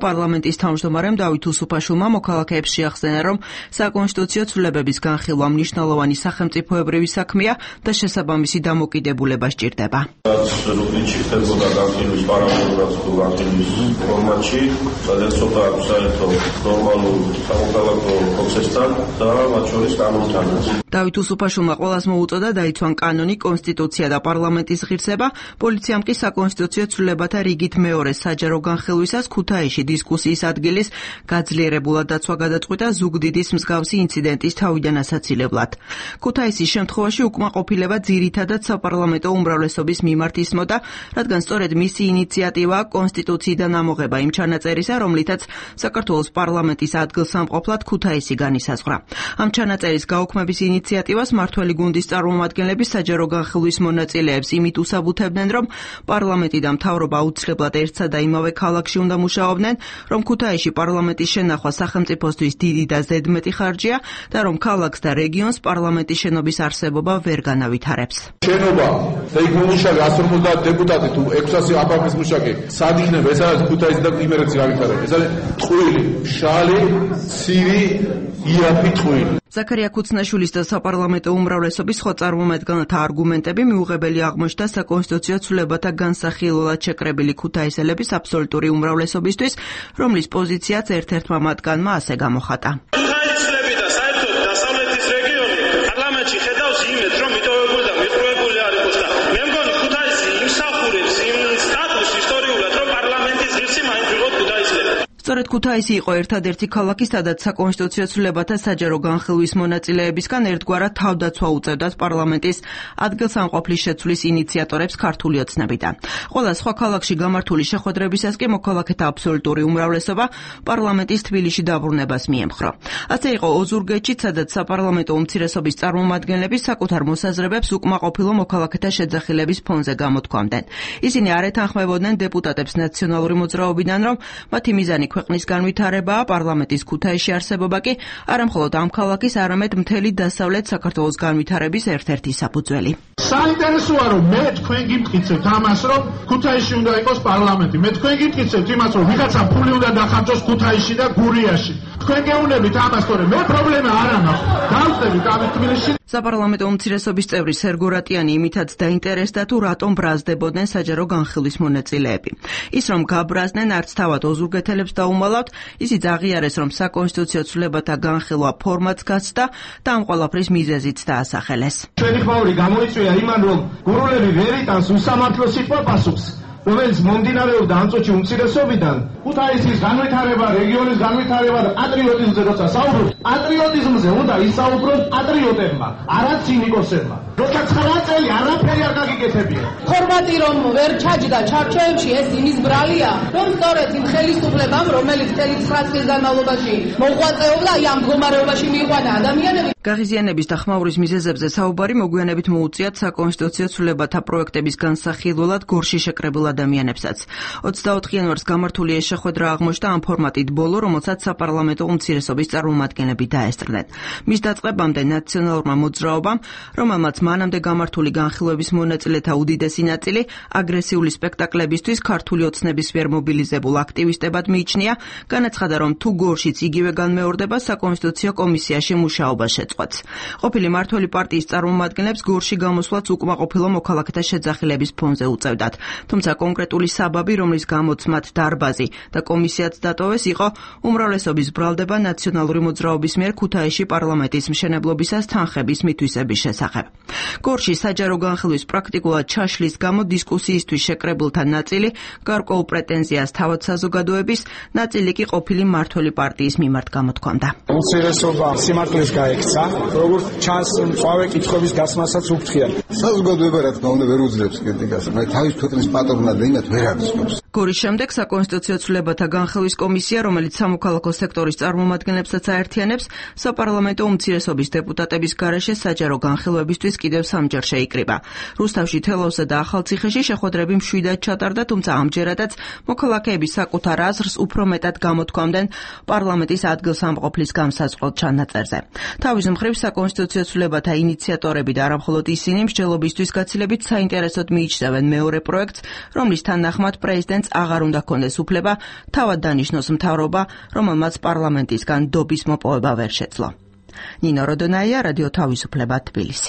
პარლამენტის თავმჯდომარემ დავით უსუფაშვილმა მოქალაქეებს შეახსენა, რომ საკონსტიტუციო ცვლილებების განხილვა მნიშვნელოვანი სახელმწიფოებრივი საქმეა და შესაბამისი დამოკიდებულება სჭირდება. რუბრიკში ხდებოდა განხილვის პარალელურად განხილვის ფორმატში, სადაც ცოტა აქვს საერთო ნორმალურ სამოქალაქო პროცესთან და მათ შორის კანონთანაც. დავით უსუფაშვილმა ყველას მოუწოდა დაიცვან კანონი, კონსტიტუცია და პარლამენტის ღირსება. პოლიციამ კი საკონსტიტუციო ცვლილებათა რიგით მეორე საჯარო განხილვისას ქუთაისში დისკუსიის ადგილის გაძლიერებულად დაცვა გადაწყვიტა ზუგდიდის მსგავსი ინციდენტის თავიდან ასაცილებლად. ქუთაისის შემთხვევაში უკმაყოფილება ძირითადად საპარლამენტო უმრავლესობის მიმართ ისმოდა, რადგან სწორედ მისი ინიციატივა კონსტიტუციიდან ამოღება იმ ჩანაწერისა, რომლითაც საქართველოს პარლამენტის ადგილსამყოფლად ქუთაისი განისაზღვრა. ამ ჩანაწერის გაუქმების ინიციატივას მართველი გუნდის წარმომადგენლები საჯარო განხილვის მონაწილეებს იმით უსაბუთებდნენ, რომ პარლამენტი და მთავრობა აუცილებლად ერთსა და იმავე ქალაქში უნდა მუშაობდნენ, რომ ქუთაისში პარლამენტის შენახვა სახელმწიფოსთვის დიდი და ზედმეტი ხარჯია და რომ ქალაქს და რეგიონს პარლამენტის შენობის არსებობა ვერ განავითარებს. შენობა და იქ მუშა 150 დეპუტატი თუ 600 აფაფის მუშაკი სად იქნება? ეს არის ქუთაისი და იმერეთში გავითარება. ეს არის ტყუილი, შალი, ცივი, იაფი ტყუილი. ზაქარია ქუცნაშვილის და საპარლამენტო უმრავლესობის სხვა წარმომადგენელთა არგუმენტები მიუღებელი აღმოჩნდა საკონსტიტუციო ცვლილებათა განსახილველად შეკრებილი ქუთაისელების აბსოლუტური უმრავლესობისთვის, რომლის პოზიციაც ერთ-ერთმა მათგანმა ასე გამოხატა. ქუთაისელები და საერთოდ დასავლეთის რეგიონი პარლამენტში ხედავს იმედს, რომ მიტოვებული და მიყრუებული არ იყოს და მე მგონი ქუთაისი იმსახურებს იმ სტატუსს ისტორიულად, რომ პარლამენტის ღირსი მაინც ვიღოთ ქუთაისელები. სწორედ ქუთაისი იყო ერთადერთი ქალაქი, სადაც საკონსტიტუციო ცვლილებათა საჯარო განხილვის მონაწილეებისგან ერთგვარად თავდაცვა უწევდათ პარლამენტის ადგილსამყოფლის შეცვლის ინიციატორებს ქართული ოცნებიდან. ყველა სხვა ქალაქში გამართული შეხვედრებისას კი მოქალაქეთა აბსოლუტური უმრავლესობა პარლამენტის თბილისში დაბრუნებას მიემხრო. ასე იყო ოზურგეთში, სადაც საპარლამენტო უმცირესობის წარმომადგენლები საკუთარ მოსაზრებებს უკმაყოფილო მოქალაქეთა შეძახილების ფონზე გამოთქვამდნენ. ისინი არ ეთანხმებოდნენ დეპუტატებს ნაციონალური მოძრაობიდან, რომ მათი მიზანი ქვეყნის განვითარებაა, პარლამენტის ქუთაისში არსებობა კი არა მხოლოდ ამ ქალაქის, არამედ მთელი დასავლეთ საქართველოს განვითარების ერთ-ერთი საფუძველი. საინტერესოა, რომ მე თქვენ გიმტკიცებთ ამას, რომ ქუთაისში უნდა იყოს პარლამენტი. მე თქვენ გიმტკიცებთ იმას, რომ ვიღაცა ფული უნდა დახარჯოს ქუთაისში და გურიაში. თქვენ გეუბნებით ამას, თორე მე პრობლემა არ ამაქვს. დავწდებით ამით თბილისში. საპარლამენტო უმცირესობის წევრი სერგო რატიანი იმითაც დაინტერესდა, თუ რატომ ბრაზდებოდნენ საჯარო განხილვის მონაწილეები. ის რომ გაბრაზდნენ, არც თავად ოზურგეთელებს დაუმალავთ, ისიც აღიარეს, რომ საკონსტიტუციო ცვლილებათა განხილვა ფორმატს გაცდა და ამ ყველაფრის მიზეზიც დაასახელეს. ჩვენი ხვაური გამოიწვია იმან, რომ გურულები ვერ იტანს უსამართლო სიტყვა პასუხს, რომელიც მომდინარეობდა ამ წუთში უმცირესობიდან. ქუთაისის განვითარება, რეგიონის განვითარება და პატრიოტიზმზე როცა საუბრობთ, პატრიოტიზმზე უნდა ისაუბროს პატრიოტებმა, არა ცინიკოსებმა. როცა 9 წელი არაფერი არ გაგიკეთებია. ფორმატი რომ ვერ ჩაჯდა ჩარჩოებში, ეს იმის ბრალია, რომ სწორედ იმ ხელისუფლებამ, რომელიც 9 წლის განმავლობაში მოღვაწეობდა, ამ მდგომარეობაში მიიყვანა ადამიანები. გაღიზიანების და ხმაურის მიზეზებზე საუბარი მოგვიანებით მოუწიათ საკონსტიტუციო ცვლილებათა პროექტების განსახილველად გორში შეკრებილ ადამიანებსაც. 24 იანვარს გამართული ეს შეხვედრა აღმოჩნდა ამ ფორმატით ბოლო, რომელსაც საპარლამენტო უმცირესობის წარმომადგენლები დაესწრნენ. მის დაწყებამდე ნაციონალურმა მოძრაობამ, რომელმაც მანამდე გამართული განხილვების მონაწილეთა უდიდესი ნაწილი აგრესიული სპექტაკლებისთვის ქართული ოცნების მიერ მობილიზებულ აქტივისტებად მიიჩნია, განაცხადა, რომ თუ გორშიც იგივე განმეორდება, საკონსტიტუციო კომისიაში მუშაობა შეწყვეტს. ყოფილი მართველი პარტიის წარმომადგენლებს გორში გამოსვლაც უკმაყოფილო მოქალაქეთა შეძახილების ფონზე უწევდათ. თუმცა კონკრეტული საბაბი, რომლის გამოც მათ დარბაზი და კომისიაც დატოვეს, იყო უმრავლესობის ბრალდება ნაციონალური მოძრაობის მიერ ქუთაისში პარლამენტის მშენებლობისას თანხების მითვისების შესახებ. გორში საჯარო განხილვის პრაქტიკულად ჩაშლის გამო დისკუსიისთვის შეკრებილთა ნაწილი გარკვეულ პრეტენზიას თავად საზოგადოების, ნაწილი კი ყოფილი მართველი პარტიის მიმართ გამოთქვამდა. უმცირესობა სიმართლეს გაექცა, როგორც ჩანს მწვავე კითხვების გასმასაც უფრთხია. საზოგადოება რა თქმა უნდა ვერ უძლებს კრიტიკას, მაგრამ თავის ქვეყნის პატრონად იმათ ვერ აღწევს. გორის შემდეგ საკონსტიტუციო ცვლილებათა განხილვის კომისია, რომელიც სამოქალაქო სექტორის წარმომადგენლებსაც აერთიანებს, საპარლამენტო უმცირესობის დეპუტატების გარეშე საჯარო განხილვებისთვის კიდევ სამჯერ შეიკრიბა. რუსთავში, თელავსა და ახალციხეში შეხვედრები მშვიდად ჩატარდა, თუმცა ამჯერადაც მოქალაქეები საკუთარ აზრს უფრო მეტად გამოთქვამდნენ პარლამენტის ადგილსამყოფლის გამსაწყობ ჩანაწერზე. თავის მხრივ საკონსტიტუციო ცვლილებათა ინიციატორები და არა მხოლოდ ისინი მსჯელობდნენ მსჯელობისთვის გაცილებით საინტერესოდ მიიჩნევენ მეორე პროექტს, რომლის თანახმად პრეზიდენტს აღარ უნდა ჰქონდეს უფლება თავად დანიშნოს მთავრობა, რომელმაც პარლამენტისგან დობის მოპოვება ვერ შეძლო. ნინო როდონაია, რადიო თავისუფლება, თბილისი.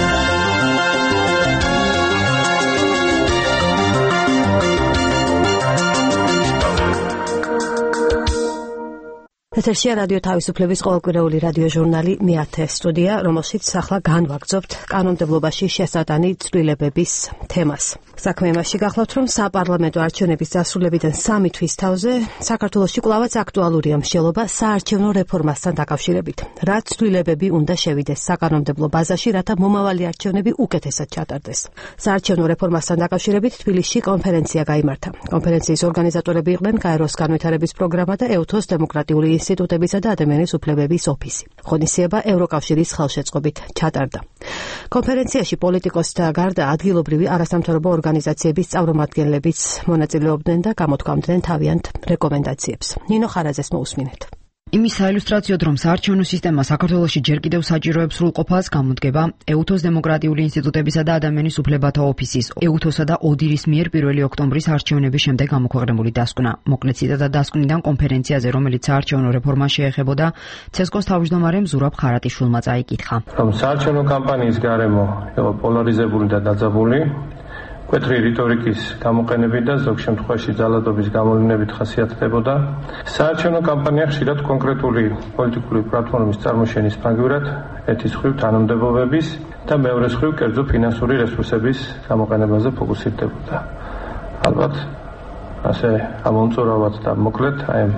ეთერშია რადიო თავისუფლების ყოველკვირეული რადიო ჟურნალი მე-10 სტუდია, რომელშიც ახლა განვაგრძობთ კანონმდებლობაში შესატანი ცვლილებების თემას. საქმე იმაში გახლავთ, რომ საპარლამენტო არჩევნების დასრულებიდან 3 თვის თავზე საქართველოში კვლავაც აქტუალურია მსჯელობა საარჩევნო რეფორმასთან დაკავშირებით. რა ცვლილებები უნდა შევიდეს საკანონმდებლო ბაზაში, რათა მომავალი არჩევნები უკეთესად ჩატარდეს. საარჩევნო რეფორმასთან დაკავშირებით თბილისში კონფერენცია გაიმართა. კონფერენციის ორგანიზატორები იყვნენ გაეროს განვითარების პროგრამა და ეუთოს დემოკრატიული ინსტიტუტებისა და ადამიანის უფლებების ოფისი. ღონისძიება ევროკავშირის ხელშეწყობით ჩატარდა. კონფერენციაში პოლიტიკოსთა გარდა ადგილობრივი არასამთავრობო ორგანიზაციების წარმომადგენლებიც მონაწილეობდნენ და გამოთქვამდნენ თავიანთ რეკომენდაციებს. ნინო ხარაძეს მოусმინეთ. იმის საილუსტრაციოდ, რომ საარჩევნო სისტემა საქართველოში ჯერ კიდევ საჭიროებს სრულყოფას, გამოდგება ეუთოს დემოკრატიული ინსტიტუტებისა და ადამიანის უფლებათა ოფისის, ეუთოსა და ოდირის მიერ 1 ოქტომბრის არჩევნების შემდეგ გამოქვეყნებული დასკვნა. მოკლედ ციტატა დასკვნიდან კონფერენციაზე, რომელიც საარჩევნო რეფორმას შეეხებოდა, ცესკოს თავმჯდომარემ ზურაბ ხარატიშვილმა წაიკითხა. რომ საარჩევნო კამპანიის გარემო იყო პოლარიზებული და დაძაბული, მკვეთრი რიტორიკის გამოყენებით და ზოგ შემთხვევაში ძალადობის გამოვლინებით ხასიათდებოდა. საარჩევნო კამპანია ხშირად კონკრეტული პოლიტიკური პლატფორმის წარმოშენის მაგივრად ერთის მხრივ თანამდებობების და მეორეს მხრივ კერძო ფინანსური რესურსების გამოყენებაზე ფოკუსირდებოდა. ალბათ ასე ამომწურავად და მოკლედ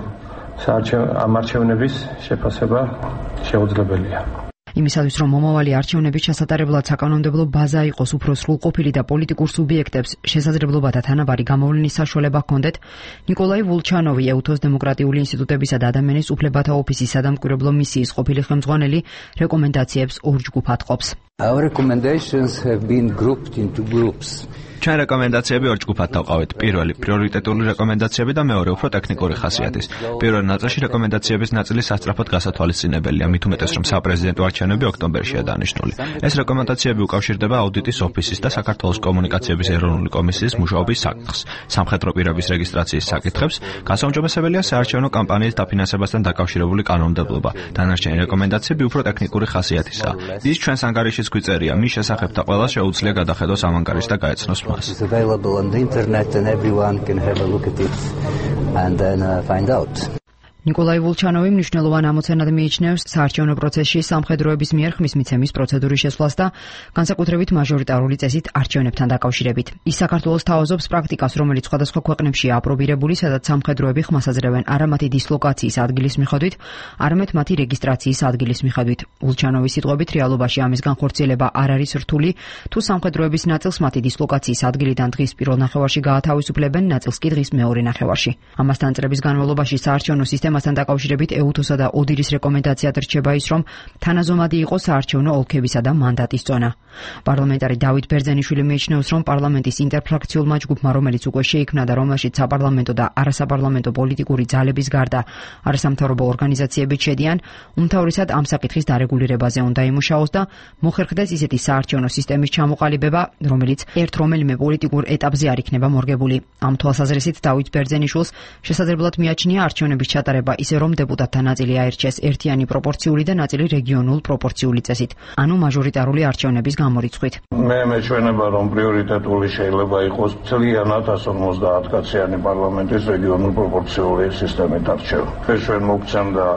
ამ არჩევნების შეფასება შეუძლებელია. იმისათვის, რომ მომავალი არჩევნების ჩასატარებლად საკანონმდებლო ბაზა იყოს უფრო სრულყოფილი და პოლიტიკურ სუბიექტებს შესაძლებლობათა თანაბარი გამოვლენის საშუალება ჰქონდეთ, ნიკოლაი ვულჩანოვი, ეუთოს დემოკრატიული ინსტიტუტებისა და ადამიანის უფლებათა ოფისის სადამკვირვებლო მისიის ყოფილი ხელმძღვანელი, რეკომენდაციებს ორ ჯგუფად ყოფს. Our recommendations have been grouped into groups. Ჩვენ რეკომენდაციები ორ ჯგუფად დავყავით. პირველი პრიორიტეტული რეკომენდაციები და მეორე უფრო ტექნიკური ხასიათის. პირველ ნაწილში რეკომენდაციების ნაწილი სასწრაფოდ გასათვალისწინებელია, მით უმეტეს რომ საპრეზიდენტო არჩევნები ოქტომბერშია დანიშნული. ეს რეკომენდაციები უკავშირდება აუდიტის ოფისის და საქართველოს კომუნიკაციების ეროვნული კომისიის მუშაობის საკითხს, სამხედრო პირების რეგისტრაციის საკითხებს, გასაუმჯობესებელია საარჩევნო კამპანიის დაფინანსებასთან დაკავშირებული კანონმდებლობა. დანარჩენი რეკომენდაციები უფრო ტექნიკური ხასიათისაა. ის ჩვენს ანგარიშიც გვიწერია, მის შესახებ და ყველა შეუძლია გადახედოს ამ ანგარიშს და გაეცნოს. It's available on the internet and everyone can have a look at it and then find out. ნიკოლაი ვულჩანოვი მნიშვნელოვან ამოცანად მიიჩნევს საარჩევნო პროცესში სამხედროების მიერ ხმის მიცემის პროცედურის შესვლას და განსაკუთრებით მაჟორიტარული წესით არჩევნებთან დაკავშირებით. ის საქართველოს თავაზობს პრაქტიკას, რომელიც სხვადასხვა ქვეყნებშია აპრობირებული, სადაც სამხედროები ხმას აძლევენ არა მათი დისლოკაციის ადგილის მიხედვით, არამედ მათი რეგისტრაციის ადგილის მიხედვით. ვულჩანოვის სიტყვებით, რეალობაში ამის განხორციელება არ არის რთული, თუ სამხედროების ნაწილს მათი დისლოკაციის ადგილიდან დღის პირველ ნახევარში გაათავისუფლებენ, ნაწილს კი დღის მეორე ნახევარში. ამასთან წლების განმავლობაში საარჩევნო სისტემასთან დაკავშირებით ეუთოსა და ოდირის რეკომენდაციად რჩება ის, რომ თანაზომადი იყოს საარჩევნო ოლქებისა და მანდატის ზონა. პარლამენტარი დავით ბერძენიშვილი მიიჩნევს, რომ პარლამენტის ინტერფრაქციულმა ჯგუფმა, რომელიც უკვე შეიქმნა და რომელშიც საპარლამენტო და არასაპარლამენტო პოლიტიკური ძალების გარდა არასამთავრობო ორგანიზაციებიც შედიან, უმთავრესად ამ საკითხის დარეგულირებაზე უნდა იმუშაოს და მოხერხდეს ისეთი საარჩევნო სისტემის ჩამოყალიბება, რომელიც რომელიმე პოლიტიკურ ეტაპზე არ იქნება მორგებული. ამ თვალსაზრისით დავით ბერძენიშვილს შესაძლებლად მიაჩნია არჩევნების ჩატარება ისე რომ დეპუტატთა ნაწილი აირჩეს ერთიანი პროპორციული და ნაწილი რეგიონულ პროპორციული წესით, ანუ მაჟორიტარული არჩევნების გამორიცხვით. მე მეჩვენება, რომ პრიორიტეტული შეიძლება იყოს მთლიანად 150 კაციანი პარლამენტის რეგიონულ პროპორციული სისტემით არჩევა. ჩვენ მოგცემდა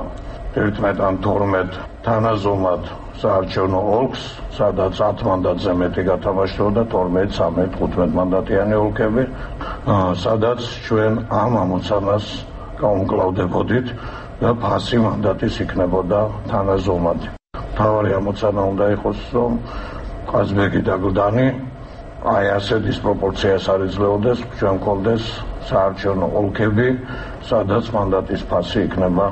11 ან 12 თანაზომად საარჩევნო ოლქს, სადაც 10 მანდატზე მეტი გათამაშებოდა 12, 13, 15 მანდატიანი ოლქები, სადაც ჩვენ ამ ამოცანას გაუმკლავდებოდით და ფასი მანდატის იქნებოდა თანაზომადი. მთავარი ამოცანა უნდა იყოს, რომ ყაზბეგი და გლდანი აი ასე დისპროპორციას არ იძლეოდეს, ჩვენ გვქონდეს საარჩევნო ოლქები, სადაც მანდატის ფასი იქნება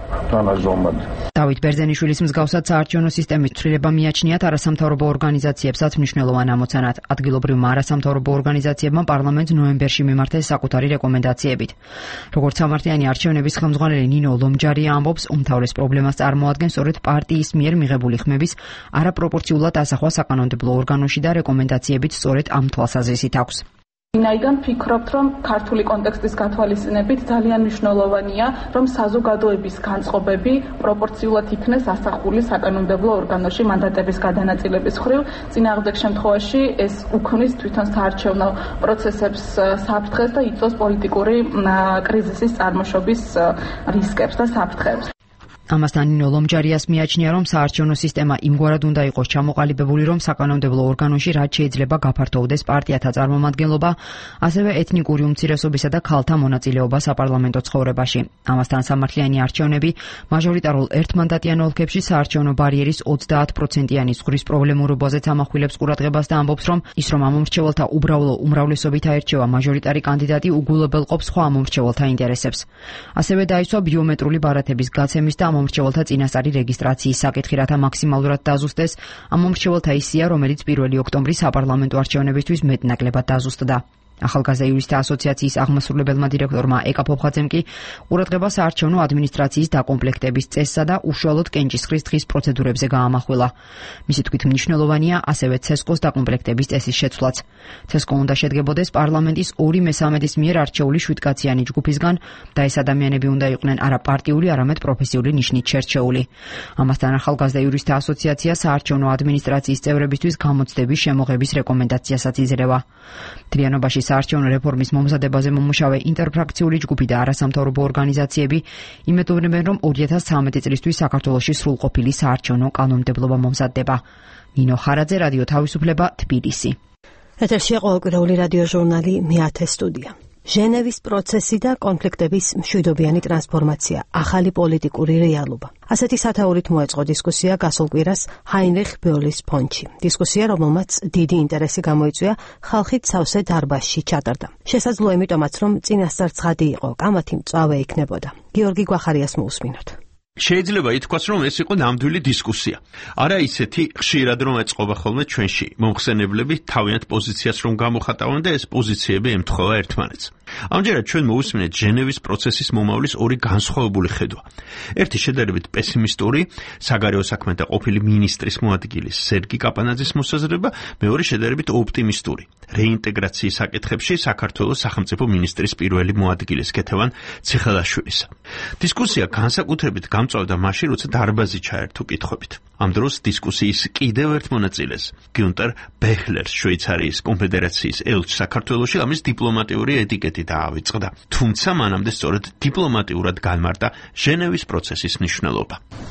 თანაზომად. დავით ბერძენიშვილის მსგავსად საარჩევნო სისტემის ცვლილება მიაჩნიათ არასამთავრობო ორგანიზაციებსაც მნიშვნელოვან ამოცანად. ადგილობრივმა არასამთავრობო ორგანიზაციებმა პარლამენტს ნოემბერში მიმართეს საკუთარი რეკომენდაციებით. როგორც სამართლიანი არჩევნების ხელმძღვანელი ნინო ლომჯარია ამბობს, უმთავრეს პრობლემას წარმოადგენს სწორედ პარტიის მიერ მიღებული ხმების არაპროპორციულად ასახვა საკანონმდებლო ორგანოში და რეკომენდაციებით სწორედ ამ თვალსაზრისით აქვს. ვინაიდან ფიქრობთ, რომ ქართული კონტექსტის გათვალისწინებით ძალიან მნიშვნელოვანია, რომ საზოგადოების განწყობები პროპორციულად იქნეს ასახული საკანონმდებლო ორგანოში მანდატების გადანაწილების მხრივ. წინააღმდეგ შემთხვევაში ეს უქმნის თვითონ საარჩევნო პროცესებს საფრთხეს და იწვევს პოლიტიკური კრიზისის წარმოშობის რისკებს და საფრთხეებს. ამასთან ნინო ლომჯარიას მიაჩნია, რომ საარჩევნო სისტემა იმგვარად უნდა იყოს ჩამოყალიბებული, რომ საკანონმდებლო ორგანოში რაც შეიძლება გაფართოვდეს პარტიათა წარმომადგენლობა, ასევე ეთნიკური უმცირესობისა და ქალთა მონაწილეობა საპარლამენტო ცხოვრებაში. ამასთან სამართლიანი არჩევნები მაჟორიტარულ ერთმანდატიან ოლქებში საარჩევნო ბარიერის 30%-იანი ზღვრის პრობლემურობაზეც ამახვილებს ყურადღებას და ამბობს, რომ ის რომ ამომრჩეველთა უბრალო უმრავლესობით აერჩევა მაჟორიტარი კანდიდატი უგულებელყოფს სხვა ამომრჩეველთა ინტერესებს. ასევე დაისვა ბიომეტრული ბარათების გაცემის და ამომრჩეველთა წინასწარი რეგისტრაციის საკითხი, რათა მაქსიმალურად დაზუსტდეს ამომრჩეველთა ის სია, რომელიც 1 ოქტომბრის საპარლამენტო არჩევნებისთვის მეტნაკლებად დაზუსტდა. ახალგაზრდა იურისტთა ასოციაციის აღმასრულებელმა დირექტორმა ეკა ფოფხაძემ კი ყურადღება საარჩევნო ადმინისტრაციის დაკომპლექტების წესსა და უშუალოდ კენჭისყრის დღის პროცედურებზე გაამახვილა. მისი თქმით მნიშვნელოვანია ასევე ცესკოს დაკომპლექტების წესის შეცვლაც. ცესკო უნდა შედგებოდეს პარლამენტის 2/3 მიერ არჩეული 7-კაციანი ჯგუფისგან და ეს ადამიანები უნდა იყვნენ არა პარტიული, არამედ პროფესიული ნიშნით შერჩეული. ამასთან ახალგაზრდა იურისტთა ასოციაცია საარჩევნო ადმინისტრაციის წევრებისთვის გამოცდების შემოღების რეკომენდაციასაც იძლევა. თლიანობაში საარჩევნო რეფორმის მომზადებაზე მომუშავე ინტერფრაქციული ჯგუფი და არასამთავრობო ორგანიზაციები იმედოვნებენ, რომ 2013 წლისთვის საქართველოში სრულყოფილი საარჩევნო კანონმდებლობა მომზადდება. ნინო ხარაძე, რადიო თავისუფლება, თბილისი. ეთერშია ყოველკვირეული რადიო ჟურნალი მე-10 სტუდია. ჟენევის პროცესი და კონფლიქტების მშვიდობიანი ტრანსფორმაცია, ახალი პოლიტიკური რეალობა. ასეთი სათაურით მოეწყო დისკუსია გასულ კვირას ჰაინრიხ ბეოლის ფონდში. დისკუსია, რომელმაც დიდი ინტერესი გამოიწვია, ხალხით სავსე დარბაზში ჩატარდა. შესაძლოა იმიტომაც, რომ წინასწარ ცხადი იყო, კამათი მწვავე იქნებოდა. გიორგი გვახარიას მოусმინოთ. შეიძლება ითქვას, რომ ეს იყო ნამდვილი დისკუსია. არა ისეთი ხშირად რომ ეწყობა ხოლმე ჩვენში. მომხსენებლები თავიანთ პოზიციას რომ გამოხატავენ და ეს პოზიციები ემთხვევა ერთმანეთს. ამჯერად ჩვენ მოусმინეთ ჟენევის პროცესის მომავლის ორი განსხვავებული ხედვა. ერთი შედარებით პესიმისტური, საგარეო საქმეთა ყოფილი მინისტრის მოადგილის სერგი კაპანაძის მოსაზრება, მეორე შედარებით ოპტიმისტური. რეინტეგრაციის საკითხებში საქართველოს სახელმწიფო მინისტრის პირველი მოადგილის ქეთევან ციხელაშვილისა. დისკუსია განსაკუთრებით გამწვავდა მაშინ, როცა დარბაზი ჩაერთო კითხვებით. ამ დროს დისკუსიის კიდევ ერთ მონაწილეს, გიუნტერ ბეხლერს, შვეიცარიის კონფედერაციის ელჩს საქართველოში ამის დიპლომატიური ეტიკეტი დაავიწყდა. თუმცა მანამდე სწორედ დიპლომატიურად განმარტა ჟენევის პროცესის მნიშვნელობა.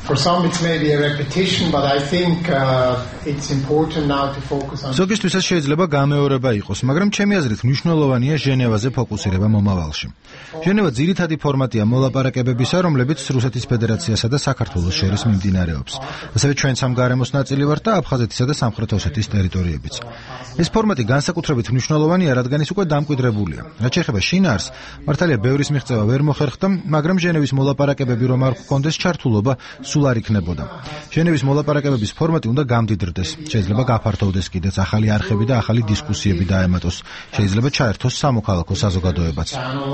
ზოგისთვის ეს შეიძლება გამეორება იყოს, მაგრამ ჩემი აზრით მნიშვნელოვანია ჟენევაზე ფოკუსირება მომავალში. ჟენევა ძირითადი ფორმატია მოლაპარაკებებისა, რომლებიც რუსეთის ფედერაციასა და საქართველოს შორის მიმდინარეობს. ასევე ჩვენ სამგარემოს ნაწილი ვართ და აფხაზეთისა და სამხრეთ ოსეთის ტერიტორიებიც. ეს ფორმატი განსაკუთრებით მნიშვნელოვანია, რადგან ის უკვე დამკვიდრებულია. რაც შეეხება შინაარს, მართალია ბევრის მიღწევა ვერ მოხერხდა, მაგრამ ჟენევის მოლაპარაკებები რომ არ გქონდეს, ჩართულობა სულ არ იქნებოდა. ჟენევის მოლაპარაკებების ფორმატი უნდა გამდიდრდეს. შეიძლება გაფართოვდეს კიდეც ახალი არხები და ახალი დისკუსიები დაემატოს. შეიძლება ჩაერთოს სამოქალაქო საზოგადოებაც.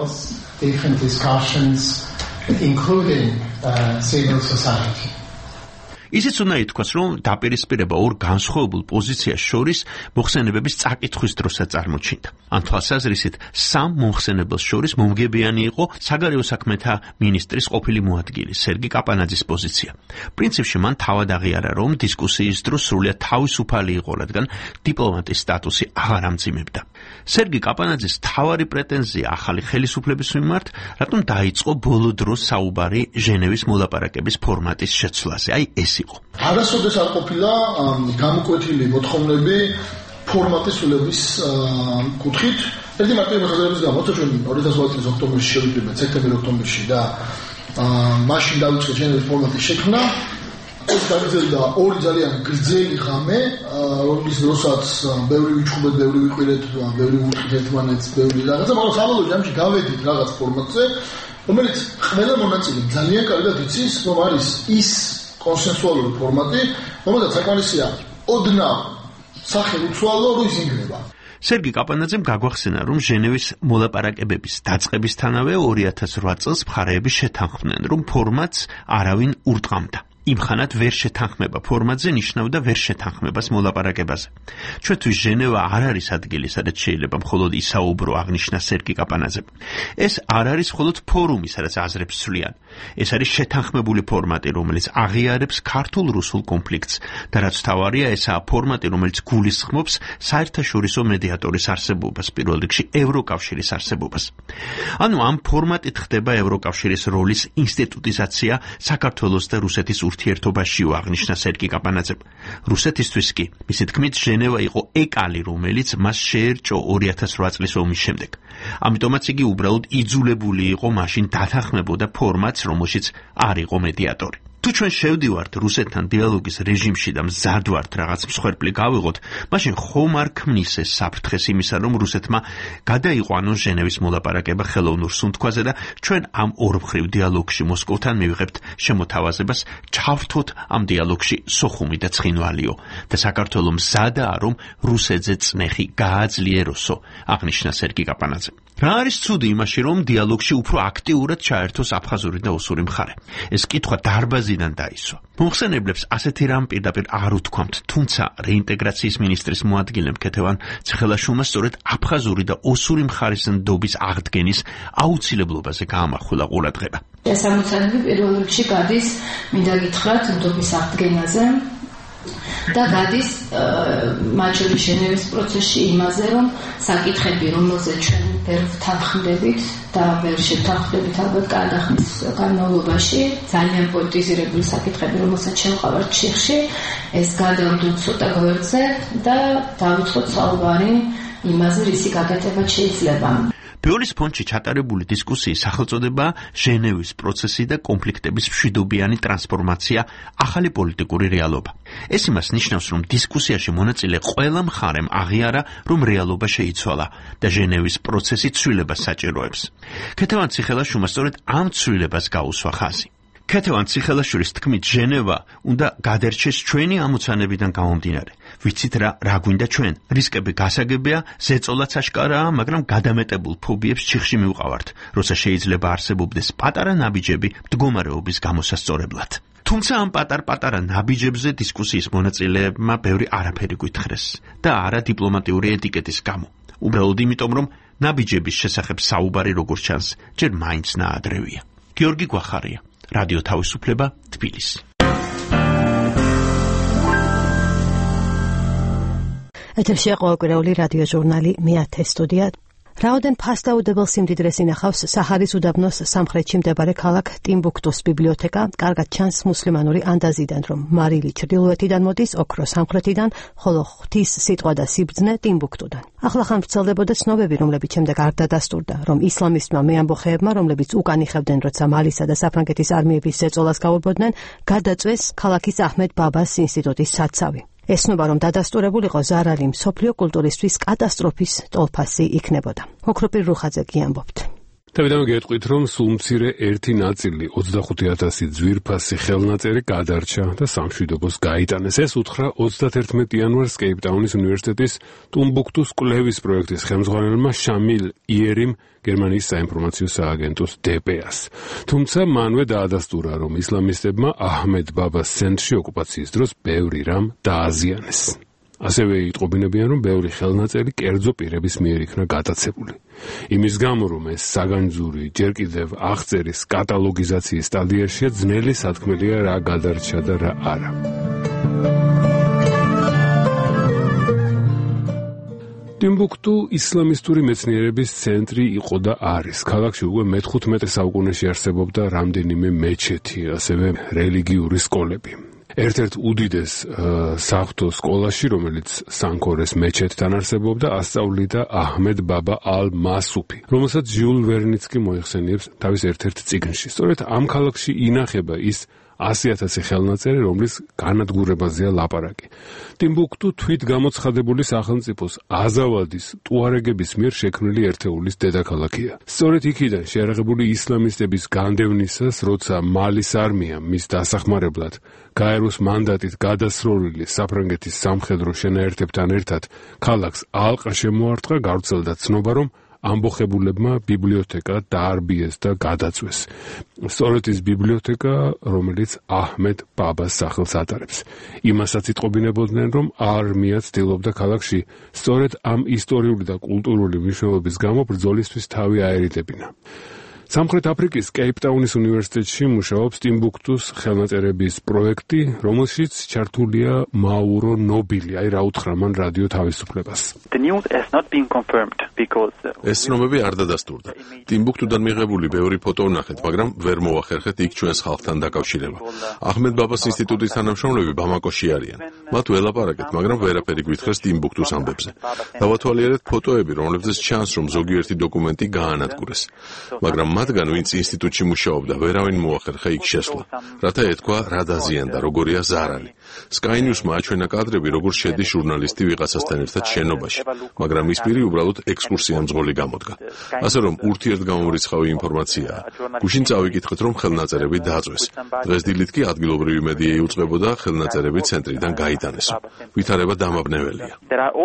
ისიც უნდა ითქვას, რომ დაპირისპირება ორ განსხვავებულ პოზიციას შორის მოხსენებების წაკითხვის დროსაც წარმოჩინდა. ამ თვალსაზრისით სამ მომხსენებელს შორის მომგებიანი იყო საგარეო საქმეთა მინისტრის ყოფილი მოადგილი სერგი კაპანაძის პოზიცია. პრინციპში მან თავად აღიარა, რომ დისკუსიის დროს სრულიად თავისუფალი იყო, რადგან დიპლომატის სტატუსი აღარ ამძიმებდა. სერგი კაპანაძის თავარი პრეტენზია ახალი ხელისუფლების მიმართ, რატომ დაიწყო ბოლო დროს საუბარი ჟენევის მოლაპარაკების ფორმატის შეცვლაზე. აი ეს არასოდეს არ ყოფილა გამოკვეთილი მოთხოვნები ფორმატის ცვლილების კუთხით. ერთი მარტივი მოსაზრების გამო, ჩვენ 2008 წლის ოქტომბერში შევიდრებთ, სექტემბერ-ოქტომბერში და მაშინ დავიწყეთ ჟენევის ფორმატის შექმნა. ეს გაგრძელდა ორი ძალიან გრძელი ღამე, რომლის დროსაც ბევრი ვიჩხუბეთ, ბევრი ვიყურეთ, ბევრი ვუწყით ერთმანეთს, ბევრი რაღაცა, მაგრამ საბოლოო ჯამში გავედით რაღაც ფორმატზე. რომელიც ყველა მონაწილე ძალიან კარგად იცის, რომ არის ის კონსენსუალური ფორმატი, რომელსაც საკმარისია ოდნავ სახე უცვალო რო იზინგრება. სერგი კაპანაძემ გაგვახსენა, რომ ჟენევის მოლაპარაკებების დაწყებისთანავე 2008 წელს მხარეები შეთანხმდნენ, რომ ფორმატს არავინ ურტყამდა. იმხანად ვერ შეთანხმება ფორმატზე ნიშნავდა ვერ შეთანხმებას მოლაპარაკებაზე. ჩვენთვის ჟენევა არ არის ადგილი, სადაც შეიძლება მხოლოდ ისაუბრო, აღნიშნა სერგი კაპანაძემ. ეს არ არის მხოლოდ ფორუმი, სადაც აზრებს ცვლიან. ეს არის შეთანხმებული ფორმატი, რომელიც აღიარებს ქართულ-რუსულ კონფლიქტს და რაც თავარია, ესაა ფორმატი, რომელიც გულისხმობს საერთაშორისო მედიატორის არსებობას, პირველ რიგში ევროკავშირის არსებობას. ანუ ამ ფორმატით ხდება ევროკავშირის როლის ინსტიტუტიზაცია საქართველოს და რუსეთის ურთიერთობაშიო, აღნიშნა სერგი კაპანაძემ. რუსეთისთვის კი, მისი თქმით, ჟენევა იყო ეკალი, რომელიც მას შეერჭო 2008 წლის ომის შემდეგ. ამიტომაც იგი უბრალოდ იძულებული იყო მაშინ დათანხმებოდა ფორმატს, რომელშიც არ იყო მედიატორი. თუ ჩვენ შევდივართ რუსეთთან დიალოგის რეჟიმში და მზად ვართ რაღაც მსხვერპლი გავიღოთ, მაშინ ხომ არ ქმნის ეს საფრთხეს იმისა, რომ რუსეთმა გადაიყვანოს ჟენევის მოლაპარაკება ხელოვნურ სუნთქვაზე და ჩვენ ამ ორმხრივ დიალოგში მოსკოვთან მივიღებთ შემოთავაზებას ჩავრთოთ ამ დიალოგში სოხუმი და ცხინვალიო და საქართველოს მზადაა, რომ რუსეთზე წნეხი გააძლიეროსო, აღნიშნა სერგი კაპანაძემ. რა არის ცუდი იმაში, რომ დიალოგში უფრო აქტიურად ჩაერთოს აფხაზური და ოსური მხარე? ეს კითხვა დარბაზიდან დაისვა. მოხსენებლებს ასეთი რამ პირდაპირ არ უთქვამთ, თუმცა რეინტეგრაციის მინისტრის მოადგილემ ქეთევან ციხელაშვილმა სწორედ აფხაზური და ოსური მხარის ნდობის აღდგენის აუცილებლობაზე გაამახვილა ყურადღება. ეს ამოცანები პირველ რიგში გადის, მინდა გითხრათ, ნდობის აღდგენაზე და გადის მათ შორის ჟენევის პროცესში იმაზე, რომ საკითხები, რომელზეც ჩვენ ვერ ვთანხმდებით და ვერ შევთანხმდებით ალბათ გადახდის განმავლობაში, ძალიან პოლიტიზირებული საკითხები, რომელსაც შევყავართ ჩიხში, ეს გადავდოთ ცოტა გვერდზე და დავიწყოთ საუბარი იმაზე, რისი გაკეთება შეიძლება. ბიოლის ფონდში ჩატარებული დისკუსიის სახელწოდება ჟენევის პროცესი და კონფლიქტების მშვიდობიანი ტრანსფორმაცია, ახალი პოლიტიკური რეალობა. ეს იმას ნიშნავს, რომ დისკუსიაში მონაწილე ყველა მხარემ აღიარა, რომ რეალობა შეიცვალა და ჟენევის პროცესი ცვლილებას საჭიროებს. ქეთევან ციხელაშვილმა სწორედ ამ ცვლილებას გაუსვა ხაზი. ქეთევან ციხელაშვილის თქმით, ჟენევა უნდა გადერჩეს ჩვენი ამოცანებიდან გამომდინარე. ვიცით რა გვინდა ჩვენ. რისკები გასაგებია, ზეწოლაც აშკარაა, მაგრამ გადამეტებულ ფობიებს ჩიხში მივყავართ, როცა შეიძლება არსებობდეს პატარა ნაბიჯები მდგომარეობის გამოსასწორებლად. თუმცა ამ პატარ-პატარა ნაბიჯებზე დისკუსიის მონაწილეებმა ბევრი არაფერი გვითხრეს და არა დიპლომატიური ეტიკეტის გამო. უბრალოდ იმიტომ, რომ ნაბიჯების შესახებ საუბარი როგორც ჩანს, ჯერ მაინც ნაადრევია. გიორგი გვახარია, რადიო თავისუფლება, თბილისი. ეთერშია ყოველკვირეული რადიო ჟურნალი მე-10 სტუდია. რაოდენ ფასდაუდებელ სიმდიდრეს ინახავს საჰარის უდაბნოს სამხრეთში მდებარე ქალაქ ტიმბუქტუს ბიბლიოთეკა, კარგად ჩანს მუსლიმანური ანდაზიდან, რომ მარილი ჩრდილოეთიდან მოდის, ოქრო სამხრეთიდან, ხოლო ღვთის სიტყვა და სიბრძნე ტიმბუქტუდან. ახლახან ვრცელდებოდა ცნობები, რომლებიც შემდეგ არ დადასტურდა, რომ ისლამისტმა მეამბოხეებმა, რომლებიც უკან იხევდნენ, როცა მალისა და საფრანგეთის არმიების ზეწოლას გაუბრუნდნენ, გადაწვეს ქალაქის აჰმედ ბაბას ინსტიტუტის საცავი. ესნობა, რომ დადასტურებულიყო ზარალი მსოფლიო კულტურისთვის კატასტროფის ტოლფასი იქნებოდა. ოქროპირ რუხაძე გიამბობთ. თავიდან გეტყვით, რომ სულ მცირე ერთი ნაწილი 25,000 ძვირფასი ხელნაწერი გადარჩა და სამშვიდობოს გაიტანეს. ეს უთხრა 31 იანვარს კეიპტაუნის უნივერსიტეტის ტუმბუქტუს კვლევის პროექტის ხელმძღვანელმა შამილ იერიმ გერმანიის საინფორმაციო სააგენტოს DPA-ს. თუმცა მანვე დაადასტურა, რომ ისლამისტებმა აჰმედ ბაბას ცენტრში ოკუპაციის დროს ბევრი რამ დააზიანეს. ასევე იტყობინებიან, რომ ბევრი ხელნაწერი კერძო პირების მიერ იქნა გატაცებული. იმის გამო, რომ ეს საგანძური ჯერ კიდევ აღწერის კატალოგიზაციის სტადიაშია, ძნელი სათქმელია რა გადარჩა და რა არა. ტიმბუქტუ ისლამისტური მეცნიერების ცენტრი იყო და არის. ქალაქში უკვე მე-15 საუკუნეში არსებობდა რამდენიმე მეჩეთი, ასევე რელიგიური სკოლები. ერთ-ერთ უდიდეს საღვთო სკოლაში, რომელიც სანქორეს მეჩეთთან არსებობდა, ასწავლიდა აჰმედ ბაბა ალ-მასუფი, რომელსაც ჟიულ ვერნიც კი მოიხსენიებს თავის ერთ-ერთ წიგნში. სწორედ ამ ქალაქში ინახება ის 100,000 ხელნაწერი, რომლის განადგურებაზეა ლაპარაკი. ტიმბუქტუ თვით გამოცხადებული სახელმწიფოს აზავადის ტუარეგების მიერ შექმნილი ერთეულის დედაქალაქია. სწორედ იქიდან შეიარაღებული ისლამისტების განდევნისას, როცა მალის არმიამ მის დასახმარებლად გაეროს მანდატით გადასროლილი საფრანგეთის სამხედრო შენაერთებთან ერთად ქალაქს ალყა შემოარტყა, გავრცელდა ცნობა, რომ ამბოხებულებმა ბიბლიოთეკა დაარბიეს და გადაწვეს. სწორედ ის ბიბლიოთეკა, რომელიც აჰმედ ბაბას სახელს ატარებს. იმასაც იტყობინებოდნენ, რომ არმია ცდილობდა ქალაქში სწორედ ამ ისტორიული და კულტურული მნიშვნელობის გამო ბრძოლისთვის თავი აერიდებინა. სამხრეთ აფრიკის კეიპტაუნის უნივერსიტეტში მუშაობს ტიმბუქტუს ხელნაწერების პროექტი, რომელშიც ჩართულია მაურო ნობილი, აი რა უთხრა მან რადიო თავისუფლებას. ეს ცნობები არ დადასტურდა. ტიმბუქტუდან მიღებული ბევრი ფოტო ვნახეთ, მაგრამ ვერ მოახერხეთ იქ ჩვენს ხალხთან დაკავშირება. აჰმედ ბაბას ინსტიტუტის თანამშრომლები ბამაკოში არიან. მათ ველაპარაკეთ, მაგრამ ვერაფერი გვითხრეს ტიმბუქტუს ამბებზე. დავათვალიერეთ ფოტოები, რომლებზეც ჩანს, რომ ზოგიერთი დოკუმენტი გაანადგურეს. მაგრამ მათგან, ვინც ინსტიტუტში მუშაობდა, ვერავინ მოახერხა იქ შესვლა, რათა ეთქვა რა დაზიანდა, როგორია ზარალი. Sky News-მა აჩვენა კადრები, როგორც შედის ჟურნალისტი ვიღაცასთან ერთად შენობაში, მაგრამ ის პირი უბრალოდ ექსკურსიამძღოლი გამოდგა. ასე რომ ურთიერთგამომრიცხავი ინფორმაციაა. გუშინ წავიკითხეთ, რომ ხელნაწერები დააწვეს. დღეს დილით კი ადგილობრივი მედია იუწყებოდა ხელნაწერები ცენტრიდან გაიტანესო. ვითარება დამაბნეველია.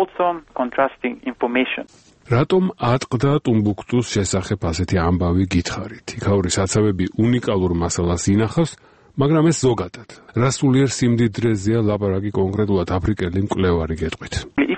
რატომ ატყდა ტუმბუქტუს შესახებ ასეთი ამბავი გითხარით? იქაური საცავები უნიკალურ მასალას ინახავს, მაგრამ ეს ზოგადად. რა სულიერ სიმდიდრეზეა ლაპარაკი კონკრეტულად აფრიკელი მკვლევარი გეტყვით?